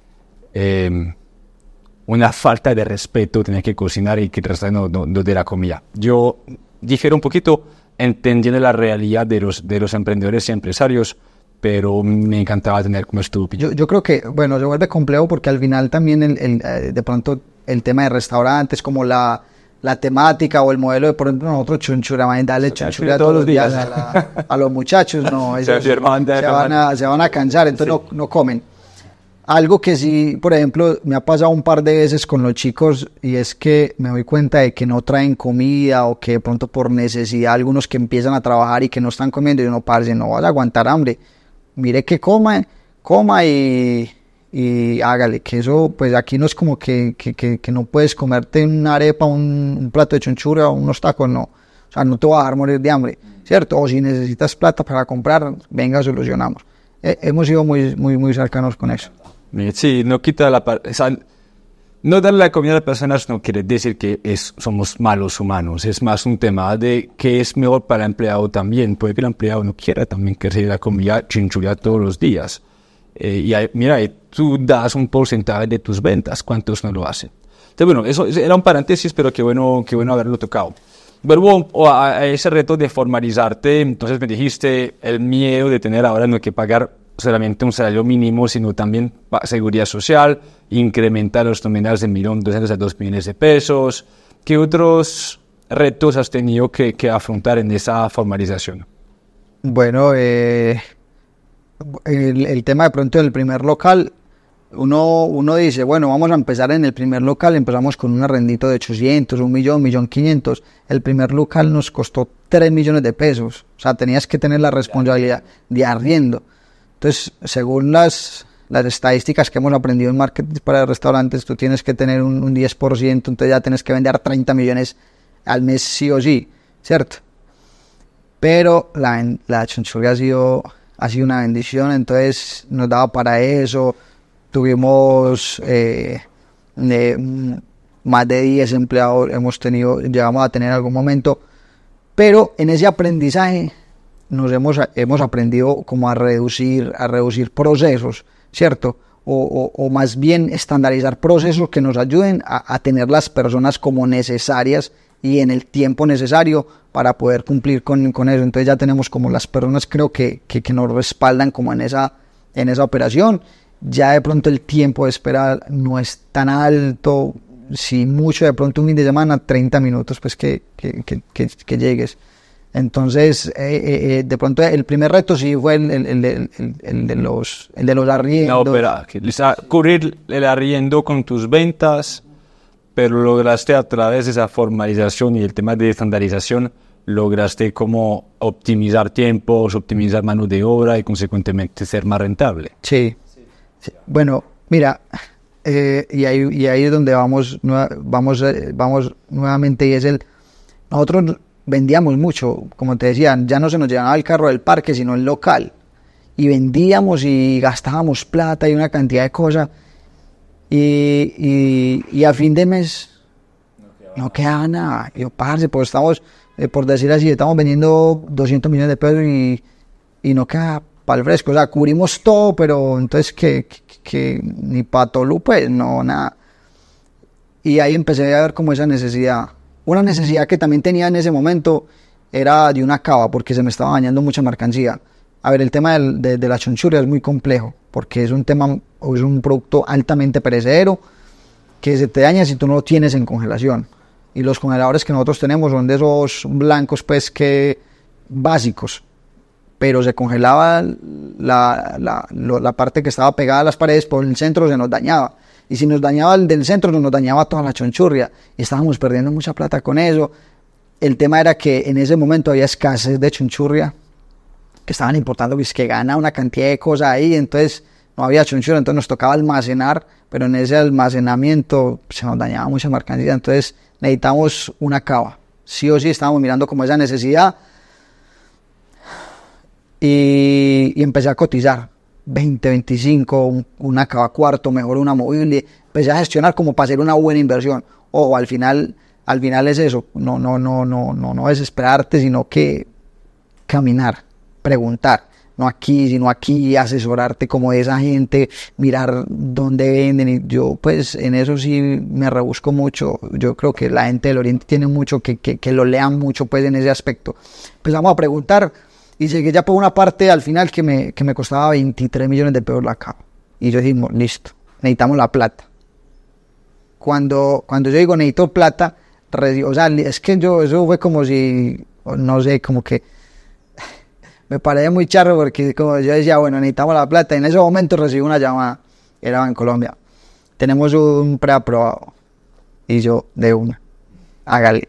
eh, una falta de respeto tener que cocinar y que el resto no, no, no de la comida. Yo difiero un poquito entendiendo la realidad de los, de los emprendedores y empresarios, pero me encantaba tener como estúpido. Yo, yo creo que, bueno, se vuelve complejo porque al final también el, el, eh, de pronto el tema de restaurantes, como la, la temática o el modelo de, por ejemplo, nosotros chunchura, man, dale chunchura todos los días a, la, a los muchachos, no, ellos, se, van a, se van a cansar, entonces sí. no, no comen. Algo que sí, por ejemplo, me ha pasado un par de veces con los chicos y es que me doy cuenta de que no traen comida o que de pronto por necesidad algunos que empiezan a trabajar y que no están comiendo y uno, parce, no vas a aguantar hambre. Mire que coma, coma y, y hágale, que eso, pues aquí no es como que, que, que, que no puedes comerte una arepa, un, un plato de chunchura o unos tacos, no. O sea, no te va a dejar morir de hambre, ¿cierto? O si necesitas plata para comprar, venga, solucionamos. Eh, hemos sido muy, muy, muy cercanos con eso. Sí, no quita la parte, o sea, no darle la comida a las personas no quiere decir que es, somos malos humanos, es más un tema de que es mejor para el empleado también, puede que el empleado no quiera también que recibir la comida chinchurria todos los días. Eh, y hay, mira, tú das un porcentaje de tus ventas, ¿cuántos no lo hacen? Entonces, bueno, eso era un paréntesis, pero qué bueno, qué bueno haberlo tocado. Vuelvo a, a ese reto de formalizarte, entonces me dijiste el miedo de tener ahora no que pagar solamente un salario mínimo, sino también seguridad social, incrementar los nominales de un millón doscientos a dos millones de pesos. ¿Qué otros retos has tenido que, que afrontar en esa formalización? Bueno, eh, el, el tema de pronto del primer local, uno, uno dice, bueno, vamos a empezar en el primer local, empezamos con un arrendito de ochocientos, un millón, un millón quinientos. El primer local nos costó tres millones de pesos, o sea, tenías que tener la responsabilidad de arriendo. Entonces, según las, las estadísticas que hemos aprendido en marketing para restaurantes, tú tienes que tener un, un diez por ciento, entonces ya tienes que vender treinta millones al mes sí o sí, ¿cierto? Pero la, la chunchurria ha sido, ha sido una bendición, entonces nos daba para eso, tuvimos eh, de, más de diez empleados, hemos tenido, llegamos a tener en algún momento, pero en ese aprendizaje nos hemos, hemos aprendido como a reducir, a reducir procesos, ¿cierto? O, o, o más bien estandarizar procesos que nos ayuden a, a tener las personas como necesarias y en el tiempo necesario para poder cumplir con, con eso. Entonces ya tenemos como las personas creo que, que, que nos respaldan como en esa, en esa operación ya de pronto el tiempo de espera no es tan alto, si mucho de pronto un fin de semana, treinta minutos pues que, que, que, que, que llegues. Entonces, eh, eh, de pronto el primer reto sí fue el, el, el, el, el de los, el de los arriendos. No, pero cubrir el arriendo con tus ventas, pero lograste a través de esa formalización y el tema de estandarización, lograste como optimizar tiempos, optimizar mano de obra y consecuentemente ser más rentable. Sí, sí. Bueno, mira, eh, y, ahí, y ahí es donde vamos, vamos, vamos nuevamente, y es el, nosotros vendíamos mucho, como te decía, ya no se nos llenaba el carro del parque, sino el local, y vendíamos y gastábamos plata y una cantidad de cosas, y, y, y a fin de mes no quedaba nada. Yo, parce, pues estamos, eh, por decir así, estamos vendiendo doscientos millones de pesos y, y no queda para el fresco, o sea, cubrimos todo, pero entonces que, que, que ni para Tolú, pues no, nada. Y ahí empecé a ver como esa necesidad. Una necesidad que también tenía en ese momento era de una cava, porque se me estaba dañando mucha mercancía. A ver, el tema del, de, de la chonchurria es muy complejo, porque es un tema, es un producto altamente perecedero, que se te daña si tú no lo tienes en congelación. Y los congeladores que nosotros tenemos son de esos blancos, pues, que básicos, pero se congelaba la, la, la, la parte que estaba pegada a las paredes, por el centro se nos dañaba. Y si nos dañaba el del centro, nos dañaba toda la chonchurria. Y estábamos perdiendo mucha plata con eso. El tema era que en ese momento había escasez de chonchurria, que estaban importando, pues, que gana una cantidad de cosas ahí, entonces no había chonchurria, entonces nos tocaba almacenar, pero en ese almacenamiento se nos dañaba mucha mercancía, entonces necesitamos una cava. Sí o sí estábamos mirando como esa necesidad, y, y empecé a cotizar. veinte, veinticinco, un, una cava cuarto, mejor una movible, empecé a gestionar como para hacer una buena inversión. Ojo, al final, al final es eso, no, no, no, no, no, no desesperarte, sino que caminar, preguntar, no aquí, sino aquí, asesorarte como de esa gente, mirar dónde venden. Y yo pues en eso sí me rebusco mucho. Yo creo que la gente del Oriente tiene mucho que, que, que lo lean mucho pues en ese aspecto. Empezamos a preguntar y llegué ya por una parte al final que me, que me costaba veintitrés millones de pesos la cava. Y yo dijimos, listo, necesitamos la plata. Cuando, cuando yo digo necesito plata, o sea, es que yo, eso fue como si, no sé, como que me parecía muy charro, porque como yo decía, bueno, necesitamos la plata. Y en ese momento recibí una llamada, era en Colombia, tenemos un preaprobado. Y yo, de una, hágale.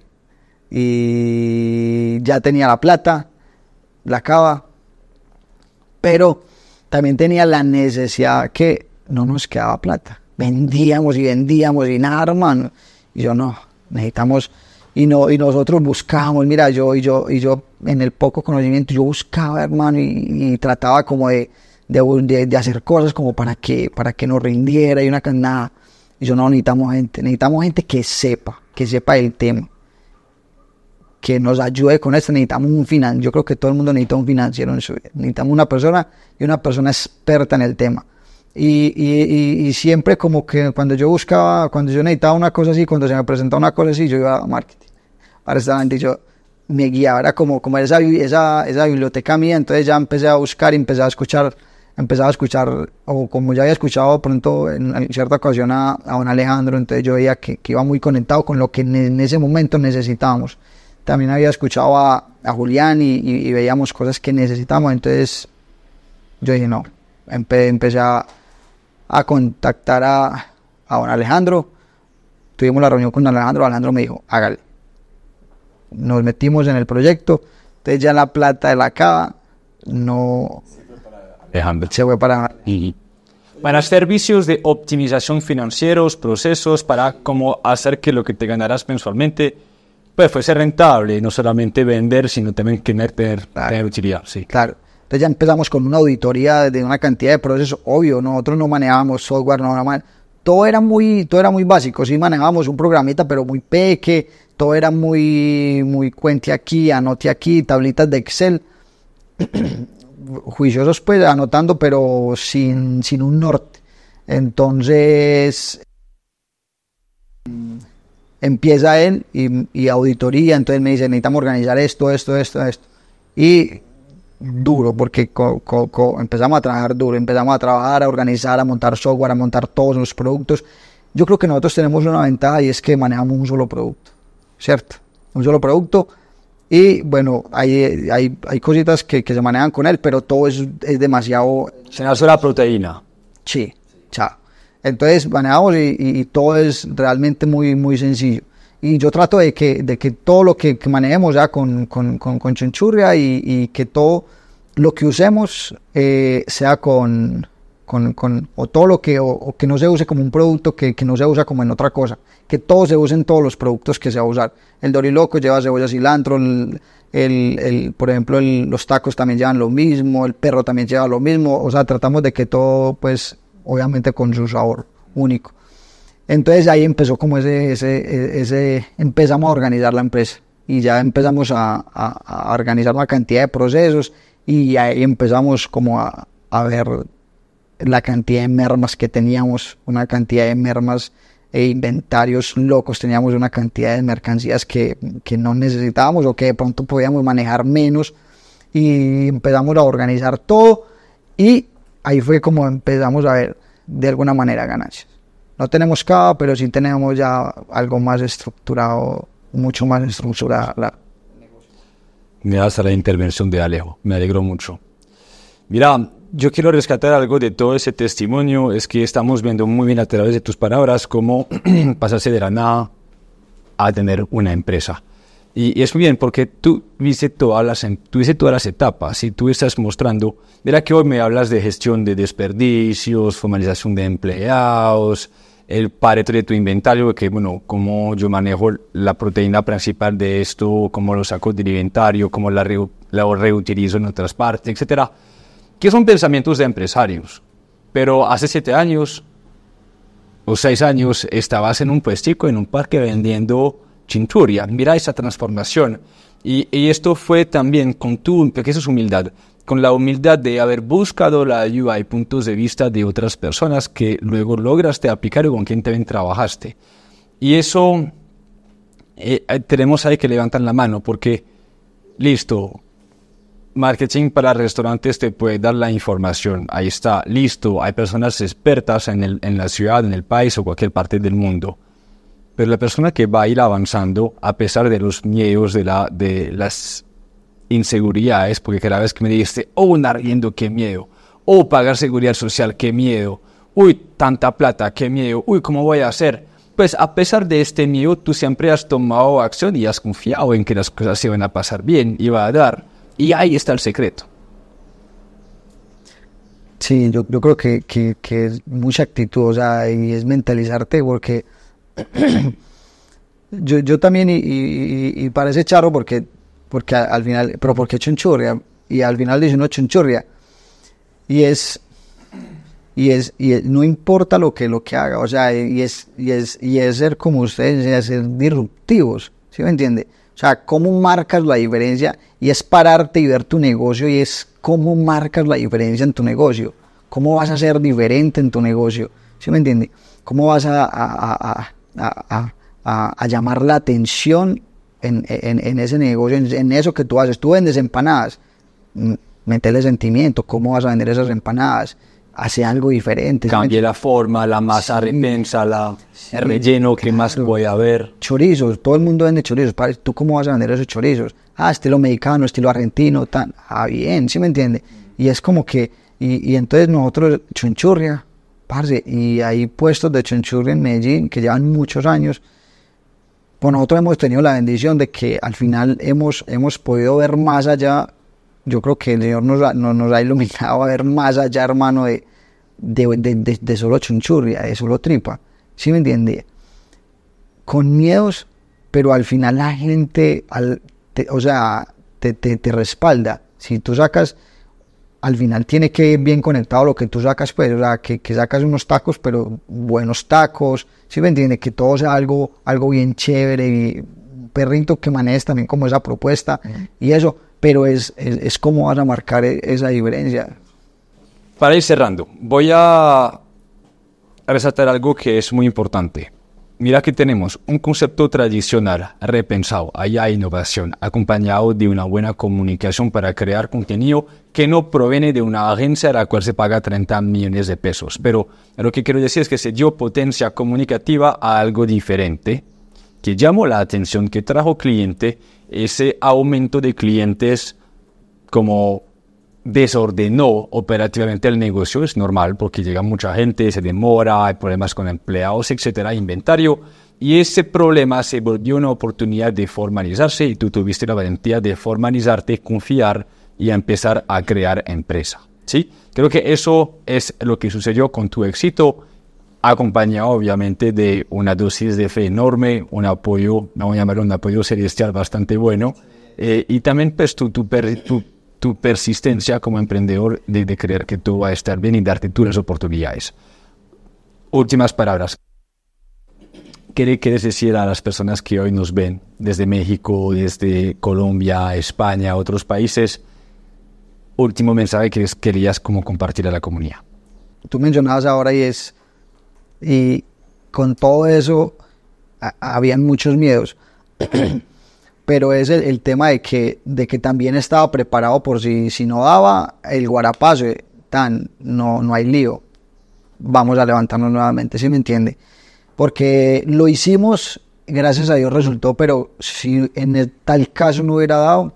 Y ya tenía la plata, la cava, pero también tenía la necesidad que no nos quedaba plata. Vendíamos y vendíamos y nada, hermano. Y yo, no, necesitamos, y no, y nosotros buscábamos, mira, yo y yo y yo en el poco conocimiento, yo buscaba, hermano, y, y trataba como de, de, de hacer cosas como para que, para que nos rindiera y una nada. Y yo, no, necesitamos gente, necesitamos gente que sepa, que sepa el tema, que nos ayude con esto. Necesitamos un financiero. Yo creo que todo el mundo necesita un financiero en su vida. Necesitamos una persona y una persona experta en el tema. Y, y, y, y siempre como que cuando yo buscaba, cuando yo necesitaba una cosa así, cuando se me presentaba una cosa así, yo iba a marketing, a restaurante, y yo me guiaba, era como, como esa, esa, esa biblioteca mía. Entonces ya empecé a buscar y empecé a escuchar, empezaba a escuchar, o como ya había escuchado pronto en, en cierta ocasión a, a don Alejandro, entonces yo veía que, que iba muy conectado con lo que en, en ese momento necesitábamos. También había escuchado a, a Julián y, y, y veíamos cosas que necesitábamos. Entonces yo dije, no, empe, empecé a, a contactar a, a don Alejandro. Tuvimos la reunión con don Alejandro. Alejandro me dijo, hágale. Nos metimos en el proyecto. Entonces ya la plata de la cava no Alejandro. se fue para... Y para servicios de optimización financieros, procesos, para cómo hacer que lo que te ganarás mensualmente pues fuese rentable, no solamente vender, sino también tener, tener, Claro. tener utilidad. Sí. Claro. Entonces ya empezamos con una auditoría de una cantidad de procesos. Obvio, nosotros no manejábamos software, no man... todo era muy, todo era muy básico. Sí manejábamos un programita, pero muy peque. Todo era muy, muy cuente aquí, anote aquí, tablitas de Excel. Juiciosos pues anotando, pero sin, sin un norte. Entonces empieza él y, y auditoría. Entonces me dice, necesitamos organizar esto, esto, esto, esto. Y duro, porque co, co, co, empezamos a trabajar duro, empezamos a trabajar, a organizar, a montar software, a montar todos los productos. Yo creo que nosotros tenemos una ventaja y es que manejamos un solo producto, ¿cierto? Un solo producto y bueno, hay, hay, hay cositas que, que se manejan con él, pero todo es, es demasiado... Se una sola proteína. Sí, chao. Entonces manejamos y, y, y todo es realmente muy, muy sencillo. Y yo trato de que, de que todo lo que, que manejemos ya con, con, con, con Chunchurria y, y que todo lo que usemos eh, sea con, con, con, o todo lo que, o, o que no se use como un producto que, que no se usa como en otra cosa, que todo se use en todos los productos que se va a usar. El Doriloco lleva cebolla, cilantro, el, el, el, por ejemplo el, los tacos también llevan lo mismo, el perro también lleva lo mismo, o sea, tratamos de que todo, pues, obviamente con su sabor único. Entonces ahí empezó como ese, ese, ese, empezamos a organizar la empresa y ya empezamos a, a, a organizar una cantidad de procesos y ahí empezamos como a, a ver la cantidad de mermas que teníamos, una cantidad de mermas e inventarios locos, teníamos una cantidad de mercancías que, que no necesitábamos o que de pronto podíamos manejar menos y empezamos a organizar todo y ahí fue como empezamos a ver de alguna manera ganancias. No tenemos cava, pero sí tenemos ya algo más estructurado, mucho más estructurado. Me hace la intervención de Alejo, me alegro mucho. Mira, yo quiero rescatar algo de todo ese testimonio, es que estamos viendo muy bien a través de tus palabras cómo pasaste de la nada a tener una empresa. Y, y es muy bien porque tú viste todas las, tú viste todas las etapas y tú estás mostrando, mira que hoy me hablas de gestión de desperdicios, formalización de empleados, el pareto de tu inventario, que bueno, cómo yo manejo la proteína principal de esto, cómo lo saco del inventario, cómo la, re, la reutilizo en otras partes, etcétera. Que son pensamientos de empresarios. Pero hace siete años o seis años estabas en un puestico, en un parque vendiendo Chunchurria. Mira esa transformación. Y, y esto fue también con tu, porque eso es humildad, con la humildad de haber buscado la ayuda y puntos de vista de otras personas que luego lograste aplicar y con quien también trabajaste. Y eso eh, tenemos ahí que levantar la mano porque, listo, marketing para restaurantes te puede dar la información, ahí está, listo, hay personas expertas en, el, en la ciudad, en el país o cualquier parte del mundo. Pero la persona que va a ir avanzando, a pesar de los miedos, de, la, de las inseguridades, porque cada vez que me dijiste, oh, un arriendo, qué miedo, oh, pagar seguridad social, qué miedo, uy, tanta plata, qué miedo, uy, ¿cómo voy a hacer? Pues a pesar de este miedo, tú siempre has tomado acción y has confiado en que las cosas se van a pasar bien, iba a dar, y ahí está el secreto. Sí, yo, yo creo que, que, que es mucha actitud, o sea, y es mentalizarte, porque yo, yo también, y, y, y parece charro porque, porque al final, pero porque Chunchurria, y al final dice uno Chunchurria, y es, y es, y es, no importa lo que, lo que haga, o sea, y es, y es, y es ser como ustedes, es ser disruptivos, ¿sí me entiende? O sea, cómo marcas la diferencia, y es pararte y ver tu negocio, y es cómo marcas la diferencia en tu negocio, cómo vas a ser diferente en tu negocio, ¿sí me entiende? Cómo vas a, a, a, a, a, a llamar la atención en, en, en ese negocio, en, en eso que tú haces. Tú vendes empanadas, métele sentimiento, ¿cómo vas a vender esas empanadas? Hace algo diferente. Cambie la forma, la masa, sí, repensa, la, sí, el relleno, claro. ¿Qué más voy a ver? Chorizos, todo el mundo vende chorizos. ¿Tú cómo vas a vender esos chorizos? Ah, estilo mexicano, estilo argentino, tan. Ah, bien, ¿sí me entiende? Y es como que, y, y entonces nosotros, Chunchurria, parce, y hay puestos de Chunchurria en Medellín que llevan muchos años. Pues nosotros hemos tenido la bendición de que al final hemos, hemos podido ver más allá. Yo creo que el Señor nos ha, nos, nos ha iluminado a ver más allá, hermano, de, de, de, de, de solo Chunchurria, de solo tripa. ¿Sí me entiende? Con miedos, pero al final la gente, al, te, o sea, te, te, te respalda. Si tú sacas, al final tiene que ir bien conectado lo que tú sacas, pues, o sea, que, que sacas unos tacos, pero buenos tacos. ¿Sí me entiende? Que todo sea algo, algo bien chévere, y un perrito que manejes también como esa propuesta, uh-huh. Y eso. Pero es, es, es cómo vas a marcar esa diferencia. Para ir cerrando, voy a resaltar algo que es muy importante. mira que tenemos un concepto tradicional repensado, ahí hay innovación, acompañado de una buena comunicación para crear contenido que no proviene de una agencia a la cual se paga treinta millones de pesos. Pero lo que quiero decir es que se dio potencia comunicativa a algo diferente, que llamó la atención, que trajo cliente, ese aumento de clientes como desordenó operativamente el negocio, es normal porque llega mucha gente, se demora, hay problemas con empleados, etcétera, inventario, y ese problema se volvió una oportunidad de formalizarse y tú tuviste la valentía de formalizarte, confiar y empezar a crear empresa, ¿sí? Creo que eso es lo que sucedió con tu éxito, acompañado obviamente de una dosis de fe enorme, un apoyo, vamos a llamarlo un apoyo celestial bastante bueno, eh, y también pues tu, tu, per, tu tu persistencia como emprendedor de, de creer que todo va a estar bien y darte tú las oportunidades. Últimas palabras. ¿Qué quieres decir a las personas que hoy nos ven desde México, desde Colombia, España, otros países? Último mensaje que querías como compartir a la comunidad. Tú mencionabas ahora y es, y con todo eso, a, habían muchos miedos. Pero es el, el tema de que, de que también estaba preparado por si, si no daba el guarapazo, tan, no, no hay lío, vamos a levantarnos nuevamente, ¿sí me entiende? Porque lo hicimos, gracias a Dios resultó, pero si en el, tal caso no hubiera dado,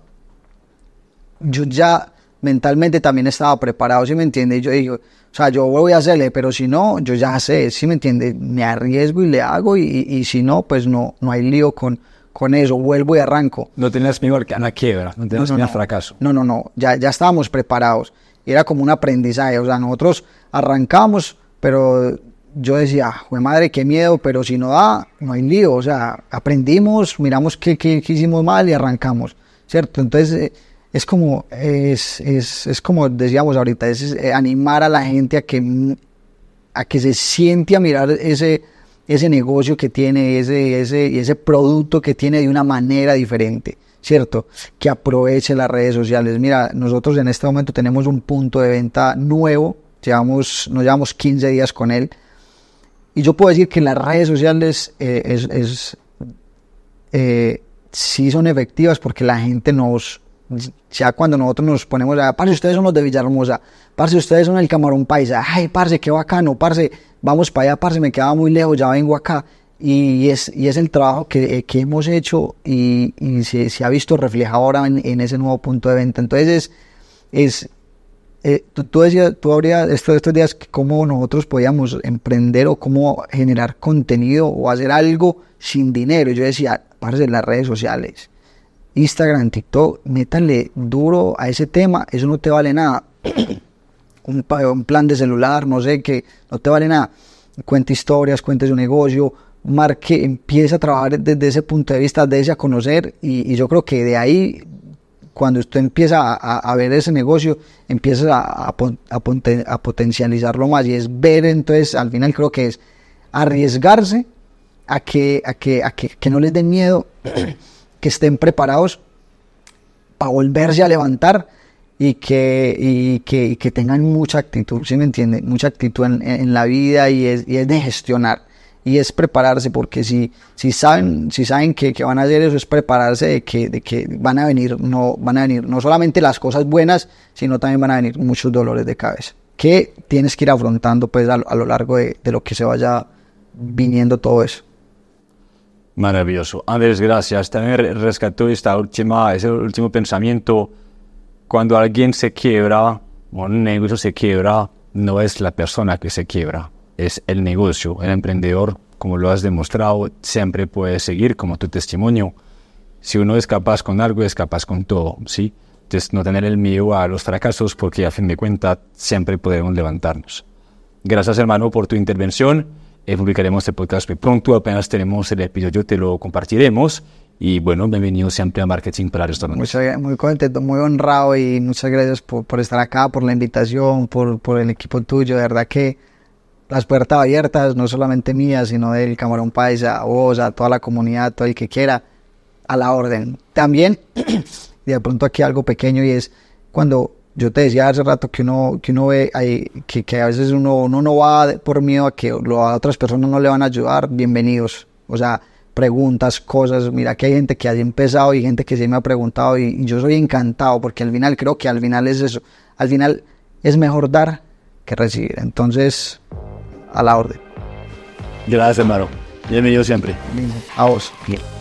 yo ya mentalmente también estaba preparado, ¿sí me entiende? Y yo digo, o sea, yo voy a hacerle, pero si no, yo ya sé, ¿sí me entiende? Me arriesgo y le hago, y, y, y si no, pues no, no hay lío con... con eso, vuelvo y arranco. No tenías miedo a la quiebra, no tenías no, no, miedo no. al fracaso. No, no, no, ya, ya estábamos preparados. Era como un aprendizaje, o sea, nosotros arrancamos, pero yo decía, jue madre, qué miedo, pero si no da, no hay lío, o sea, aprendimos, miramos qué, qué, qué hicimos mal y arrancamos, ¿cierto? Entonces, es como, es, es, es como decíamos ahorita, es animar a la gente a que, a que se siente a mirar ese... ese negocio que tiene, ese, ese, ese producto que tiene de una manera diferente, ¿cierto? Que aproveche las redes sociales. Mira, nosotros en este momento tenemos un punto de venta nuevo, llevamos, nos llevamos quince días con él, y yo puedo decir que las redes sociales eh, es, es, eh, sí son efectivas porque la gente nos... Ya cuando nosotros nos ponemos a, parce, ustedes son los de Villahermosa, parce, ustedes son el Camarón Paisa, ay, parce, qué bacano, parce, vamos para allá, parce, me quedaba muy lejos, ya vengo acá, y es, y es el trabajo que, que hemos hecho, y, y se, se ha visto reflejado ahora en, en ese nuevo punto de venta. Entonces es, es eh, tú, tú decías, tú habrías, estos, estos días, cómo nosotros podíamos emprender o cómo generar contenido o hacer algo sin dinero. Yo decía, parce, las redes sociales, Instagram, TikTok, métanle duro a ese tema, eso no te vale nada. un, un plan de celular, no sé qué, no te vale nada. Cuenta historias, cuente su negocio, marque, empieza a trabajar desde ese punto de vista, desde a conocer, y, y yo creo que de ahí, cuando usted empieza a, a, a ver ese negocio, empieza a, a, a, poten, a potencializarlo más, y es ver, entonces, al final creo que es arriesgarse a que, a que, a que, que no les den miedo, que estén preparados para volverse a levantar, y que, y que, y que tengan mucha actitud, ¿sí me entiende? Mucha actitud en, en la vida, y es, y es de gestionar, y es prepararse, porque si, si saben, si saben que, que van a hacer eso, es prepararse de que, de que van a venir, no, van a venir no solamente las cosas buenas, sino también van a venir muchos dolores de cabeza, que tienes que ir afrontando pues a, a lo largo de, de lo que se vaya viniendo todo eso. Maravilloso. Andrés, gracias. También rescató esta última, ese último pensamiento. Cuando alguien se quiebra, o un negocio se quiebra, no es la persona que se quiebra, es el negocio. El emprendedor, como lo has demostrado, siempre puede seguir como tu testimonio. Si uno es capaz con algo, es capaz con todo, ¿sí? Entonces, no tener el miedo a los fracasos, porque a fin de cuentas siempre podemos levantarnos. Gracias, hermano, por tu intervención. Eh, publicaremos este podcast muy pronto, apenas tenemos el episodio te lo compartiremos, y bueno, bienvenido siempre a Marketing para Restaurantes. Muchas, muy contento, muy honrado, y muchas gracias por, por estar acá, por la invitación, por, por el equipo tuyo. De verdad que las puertas abiertas, no solamente mías, sino del Camarón Paisa, a vos, a toda la comunidad, todo el que quiera, a la orden. También, y de pronto aquí algo pequeño, y es cuando yo te decía hace rato que uno, que uno ve ahí, que, que a veces uno, uno no va por miedo a que lo, a otras personas no le van a ayudar. Bienvenidos, O sea, preguntas, cosas, mira que hay gente que ha empezado y gente que sí me ha preguntado y, y yo soy encantado porque al final creo que al final es eso, al final es mejor dar que recibir, entonces a la orden. Gracias, hermano. Bienvenido siempre. A vos.